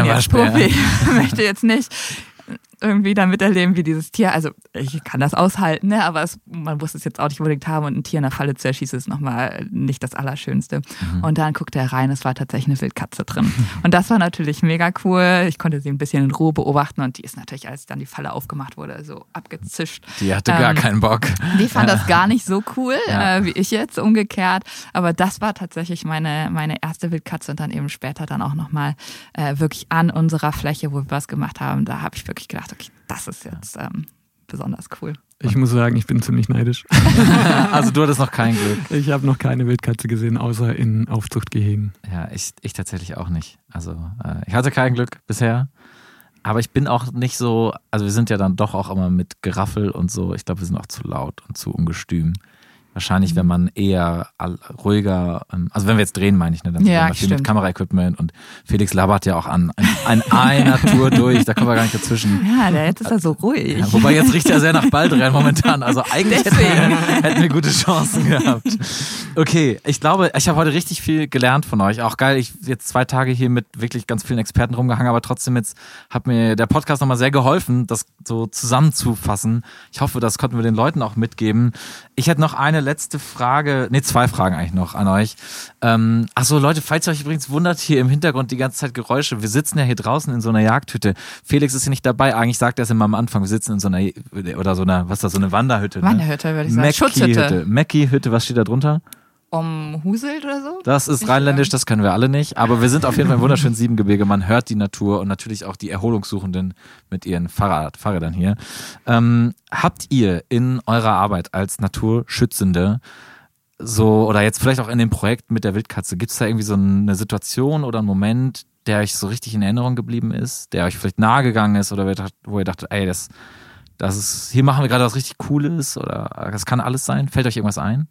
möchte jetzt nicht irgendwie dann miterleben, wie dieses Tier, also ich kann das aushalten, ne? Aber man muss es jetzt auch nicht unbedingt haben und ein Tier in der Falle zu erschießen ist nochmal nicht das Allerschönste. Und dann guckte er rein, es war tatsächlich eine Wildkatze drin. Und das war natürlich mega cool. Ich konnte sie ein bisschen in Ruhe beobachten und die ist natürlich, als dann die Falle aufgemacht wurde, so abgezischt. Die hatte gar keinen Bock. Die fand das gar nicht so cool, wie ich jetzt, umgekehrt. Aber das war tatsächlich meine erste Wildkatze und dann eben später dann auch nochmal wirklich an unserer Fläche, wo wir was gemacht haben, da habe ich wirklich gedacht, okay, das ist jetzt besonders cool. Ich muss sagen, ich bin ziemlich neidisch. Also du hattest noch kein Glück. Ich habe noch keine Wildkatze gesehen, außer in Aufzuchtgehegen. Ja, ich tatsächlich auch nicht. Also ich hatte kein Glück bisher. Aber ich bin auch nicht so, also wir sind ja dann doch auch immer mit Geraffel und so. Ich glaube, wir sind auch zu laut und zu ungestüm. Wahrscheinlich, wenn man eher ruhiger, also wenn wir jetzt drehen, meine ich, ne, dann ja, viel mit Kameraequipment und Felix labert ja auch an einer Tour durch, da kommen wir gar nicht dazwischen. Ja, der jetzt ist ja so ruhig. Ja, wobei jetzt riecht er sehr nach Baldrian momentan, also eigentlich hätten wir gute Chancen gehabt. Okay, ich glaube, ich habe heute richtig viel gelernt von euch, auch geil, ich jetzt 2 Tage hier mit wirklich ganz vielen Experten rumgehangen, aber trotzdem jetzt hat mir der Podcast nochmal sehr geholfen, das so zusammenzufassen. Ich hoffe, das konnten wir den Leuten auch mitgeben. Ich hätte noch eine letzte Frage, 2 Fragen eigentlich noch an euch. Achso, Leute, falls ihr euch übrigens wundert, hier im Hintergrund die ganze Zeit Geräusche. Wir sitzen ja hier draußen in so einer Jagdhütte. Felix ist hier nicht dabei. Eigentlich sagt er es immer am Anfang. Wir sitzen in so einer, oder so einer, was ist das, so eine Wanderhütte? Wanderhütte, würde ich sagen. Schutzhütte. Mackie-Hütte, was steht da drunter? Huselt oder so? Das ist rheinländisch, das können wir alle nicht. Aber wir sind auf jeden Fall im wunderschönen Siebengebirge. Man hört die Natur und natürlich auch die Erholungssuchenden mit ihren Fahrrädern hier. Habt ihr in eurer Arbeit als Naturschützende so, oder jetzt vielleicht auch in dem Projekt mit der Wildkatze, gibt es da irgendwie so eine Situation oder einen Moment, der euch so richtig in Erinnerung geblieben ist, der euch vielleicht nahe gegangen ist oder wo ihr dachtet, ey, das ist, hier machen wir gerade was richtig Cooles oder das kann alles sein? Fällt euch irgendwas ein?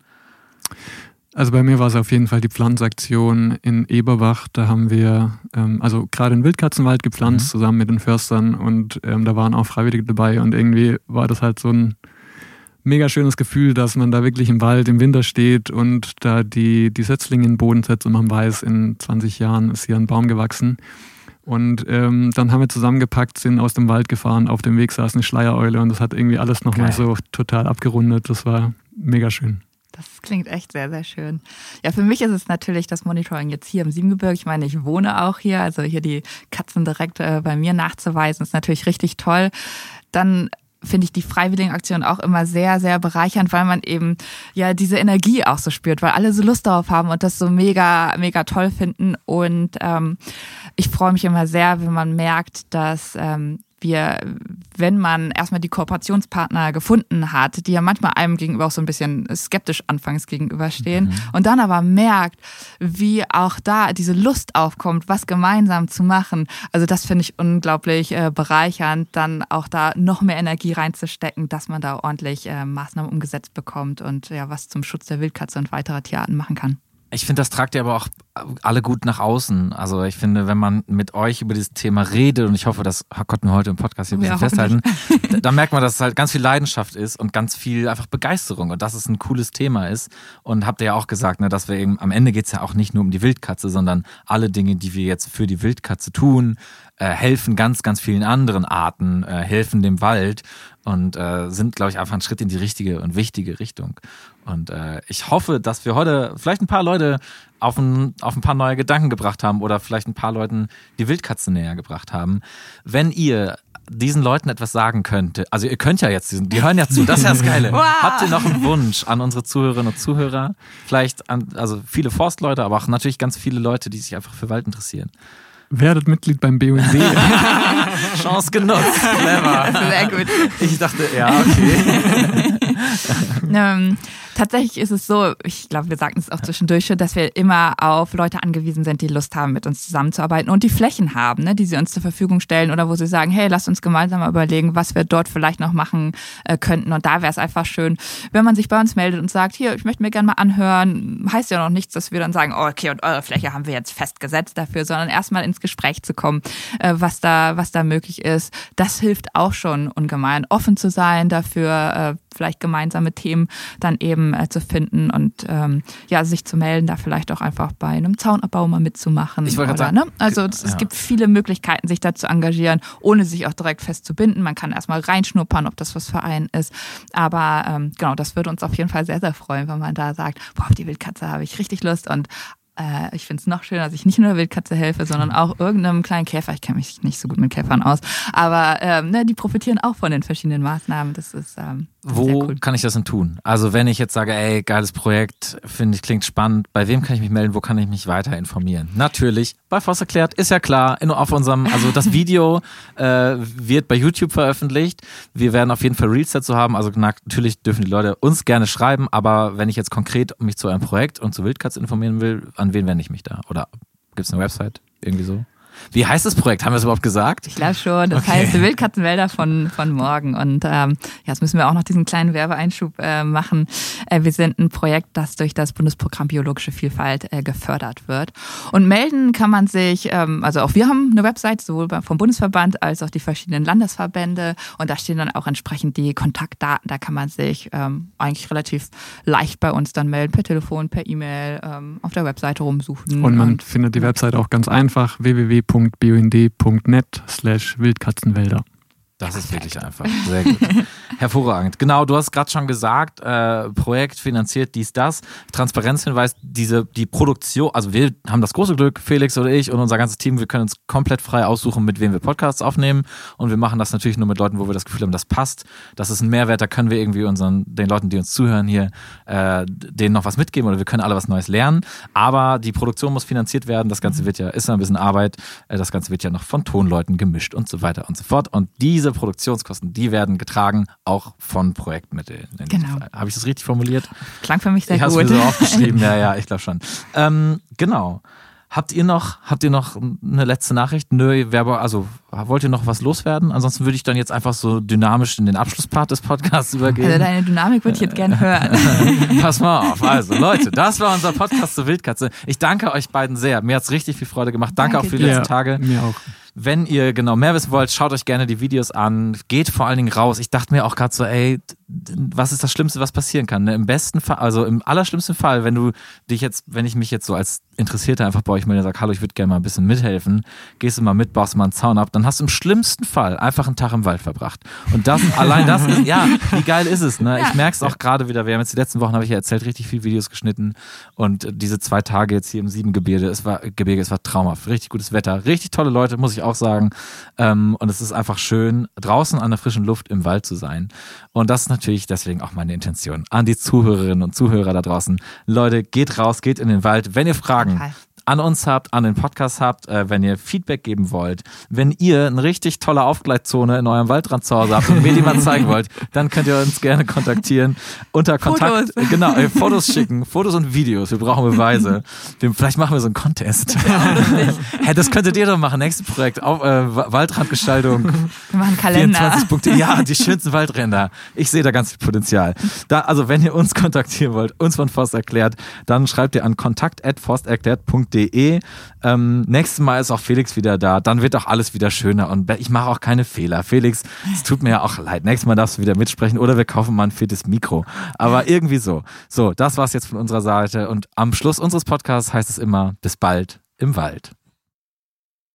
Also bei mir war es auf jeden Fall die Pflanzaktion in Eberbach. Da haben wir also gerade einen Wildkatzenwald gepflanzt, zusammen mit den Förstern und da waren auch Freiwillige dabei und irgendwie war das halt so ein mega schönes Gefühl, dass man da wirklich im Wald im Winter steht und da die Setzlinge in den Boden setzt und man weiß, in 20 Jahren ist hier ein Baum gewachsen. Und dann haben wir zusammengepackt, sind aus dem Wald gefahren, auf dem Weg saß eine Schleiereule und das hat irgendwie alles nochmal so total abgerundet. Das war mega schön. Das klingt echt sehr, sehr schön. Ja, für mich ist es natürlich das Monitoring jetzt hier im Siebengebirge. Ich meine, ich wohne auch hier, also hier die Katzen direkt bei mir nachzuweisen, ist natürlich richtig toll. Dann finde ich die Freiwilligenaktion auch immer sehr, sehr bereichernd, weil man eben ja diese Energie auch so spürt, weil alle so Lust darauf haben und das so mega, mega toll finden. Und ich freue mich immer sehr, wenn man merkt, dass wenn man erstmal die Kooperationspartner gefunden hat, die ja manchmal einem gegenüber auch so ein bisschen skeptisch anfangs gegenüberstehen und dann aber merkt, wie auch da diese Lust aufkommt, was gemeinsam zu machen. Also das finde ich unglaublich bereichernd, dann auch da noch mehr Energie reinzustecken, dass man da ordentlich Maßnahmen umgesetzt bekommt und ja, was zum Schutz der Wildkatze und weiterer Tierarten machen kann. Ich finde, das tragt ihr aber auch alle gut nach außen. Also ich finde, wenn man mit euch über dieses Thema redet, und ich hoffe, das konnten wir heute im Podcast hier ein bisschen festhalten, dann merkt man, dass es halt ganz viel Leidenschaft ist und ganz viel einfach Begeisterung und dass es ein cooles Thema ist. Und habt ihr ja auch gesagt, ne, dass wir eben, am Ende geht es ja auch nicht nur um die Wildkatze, sondern alle Dinge, die wir jetzt für die Wildkatze tun, helfen ganz, ganz vielen anderen Arten, helfen dem Wald und sind, glaube ich, einfach ein Schritt in die richtige und wichtige Richtung. Und ich hoffe, dass wir heute vielleicht ein paar Leute auf ein paar neue Gedanken gebracht haben oder vielleicht ein paar Leuten die Wildkatze näher gebracht haben. Wenn ihr diesen Leuten etwas sagen könnt, also ihr könnt ja jetzt, die hören ja zu, das ist ja das Geile. Wow. Habt ihr noch einen Wunsch an unsere Zuhörerinnen und Zuhörer? Vielleicht an, also viele Forstleute, aber auch natürlich ganz viele Leute, die sich einfach für Wald interessieren. Werdet Mitglied beim BUND. Chance genutzt. Clever. Sehr gut. Ich dachte, ja, okay. Tatsächlich ist es so, ich glaube, wir sagten es auch zwischendurch schon, dass wir immer auf Leute angewiesen sind, die Lust haben, mit uns zusammenzuarbeiten und die Flächen haben, ne, die sie uns zur Verfügung stellen oder wo sie sagen, hey, lasst uns gemeinsam mal überlegen, was wir dort vielleicht noch machen könnten. Und da wäre es einfach schön, wenn man sich bei uns meldet und sagt, hier, ich möchte mir gerne mal anhören. Heißt ja noch nichts, dass wir dann sagen, oh, okay, und eure Fläche haben wir jetzt festgesetzt dafür, sondern erstmal ins Gespräch zu kommen, was da möglich ist. Das hilft auch schon ungemein, offen zu sein dafür, vielleicht gemeinsame Themen dann eben zu finden und sich zu melden, da vielleicht auch einfach bei einem Zaunabbau mal mitzumachen. Ich wollte gerade sagen. Ne? Also es gibt viele Möglichkeiten, sich da zu engagieren, ohne sich auch direkt festzubinden. Man kann erstmal reinschnuppern, ob das was für einen ist. Aber genau, das würde uns auf jeden Fall sehr, sehr freuen, wenn man da sagt, boah, auf die Wildkatze habe ich richtig Lust und ich finde es noch schöner, dass ich nicht nur der Wildkatze helfe, sondern auch irgendeinem kleinen Käfer. Ich kenne mich nicht so gut mit Käfern aus, aber die profitieren auch von den verschiedenen Maßnahmen. Das ist Wo sehr cool. kann ich das denn tun? Also wenn ich jetzt sage, ey, geiles Projekt, finde ich, klingt spannend, bei wem kann ich mich melden, wo kann ich mich weiter informieren? Natürlich, bei Forst erklärt, ist ja klar, auf unserem, also das Video wird bei YouTube veröffentlicht. Wir werden auf jeden Fall Reels dazu haben, also natürlich dürfen die Leute uns gerne schreiben, aber wenn ich jetzt konkret mich zu einem Projekt und zu Wildkatze informieren will, an wen wende ich mich da? Oder gibt es eine Website? Irgendwie so? Wie heißt das Projekt? Haben wir es überhaupt gesagt? Ich glaube schon. Das heißt Wildkatzenwälder von morgen. Und jetzt müssen wir auch noch diesen kleinen Werbeeinschub machen. Wir sind ein Projekt, das durch das Bundesprogramm Biologische Vielfalt gefördert wird. Und melden kann man sich, also auch wir haben eine Website, sowohl vom Bundesverband als auch die verschiedenen Landesverbände. Und da stehen dann auch entsprechend die Kontaktdaten. Da kann man sich eigentlich relativ leicht bei uns dann melden, per Telefon, per E-Mail, auf der Webseite rumsuchen. Und man findet die Website auch ganz einfach, www.bund.net/Wildkatzenwälder. Das ist wirklich einfach. Sehr gut. Hervorragend. Genau, du hast gerade schon gesagt, Projekt finanziert dies, das. Transparenzhinweis, die Produktion, also wir haben das große Glück, Felix oder ich und unser ganzes Team, wir können uns komplett frei aussuchen, mit wem wir Podcasts aufnehmen und wir machen das natürlich nur mit Leuten, wo wir das Gefühl haben, das passt, das ist ein Mehrwert, da können wir irgendwie den Leuten, die uns zuhören hier, denen noch was mitgeben oder wir können alle was Neues lernen, aber die Produktion muss finanziert werden, das Ganze ist ja ein bisschen Arbeit, das Ganze wird ja noch von Tonleuten gemischt und so weiter und so fort und diese Produktionskosten, die werden getragen auch von Projektmitteln. Genau. Habe ich das richtig formuliert? Klang für mich sehr gut. Ich habe es mir so aufgeschrieben, ja, ich glaube schon. Genau. Habt ihr noch eine letzte Nachricht? Nö, also wollt ihr noch was loswerden? Ansonsten würde ich dann jetzt einfach so dynamisch in den Abschlusspart des Podcasts übergehen. Also deine Dynamik würde ich jetzt gerne hören. Pass mal auf. Also Leute, das war unser Podcast zur Wildkatze. Ich danke euch beiden sehr. Mir hat es richtig viel Freude gemacht. Danke auch für die letzten Tage. Mir auch. Wenn ihr genau mehr wissen wollt, schaut euch gerne die Videos an. Geht vor allen Dingen raus. Ich dachte mir auch gerade so, ey, was ist das Schlimmste, was passieren kann? Ne? Im besten Fall, also im allerschlimmsten Fall, wenn ich mich jetzt so als Interessierter einfach bei euch melde und sage, hallo, ich würde gerne mal ein bisschen mithelfen, gehst du mal mit, baust du mal einen Zaun ab, dann hast du im schlimmsten Fall einfach einen Tag im Wald verbracht. Und allein das ist, ja, wie geil ist es, ne? Ich merke es auch gerade wieder, wir haben jetzt die letzten Wochen, habe ich ja erzählt, richtig viele Videos geschnitten und diese 2 Tage jetzt hier im Siebengebirge, es war traumhaft, richtig gutes Wetter, richtig tolle Leute, muss ich auch sagen. Und es ist einfach schön, draußen an der frischen Luft im Wald zu sein. Und das ist natürlich deswegen auch meine Intention an die Zuhörerinnen und Zuhörer da draußen. Leute, geht raus, geht in den Wald. Wenn ihr Fragen an uns habt, an den Podcast habt, wenn ihr Feedback geben wollt, wenn ihr eine richtig tolle Aufgleitzone in eurem Waldrand zu Hause habt und mir die mal zeigen wollt, dann könnt ihr uns gerne kontaktieren. Unter Kontakt, Fotos. genau, Fotos schicken, Fotos und Videos, wir brauchen Beweise. Vielleicht machen wir so einen Contest. Hey, das könntet ihr doch machen, nächstes Projekt, Waldrandgestaltung. Wir machen einen Kalender. 24 Punkte, ja, die schönsten Waldränder. Ich sehe da ganz viel Potenzial. Also wenn ihr uns kontaktieren wollt, uns von Forst erklärt, dann schreibt ihr an kontakt@forsterklärt.de. Nächstes Mal ist auch Felix wieder da, dann wird auch alles wieder schöner und ich mache auch keine Fehler. Felix, es tut mir ja auch leid, nächstes Mal darfst du wieder mitsprechen oder wir kaufen mal ein viertes Mikro. Aber irgendwie so. So, das war's jetzt von unserer Seite und am Schluss unseres Podcasts heißt es immer, bis bald im Wald.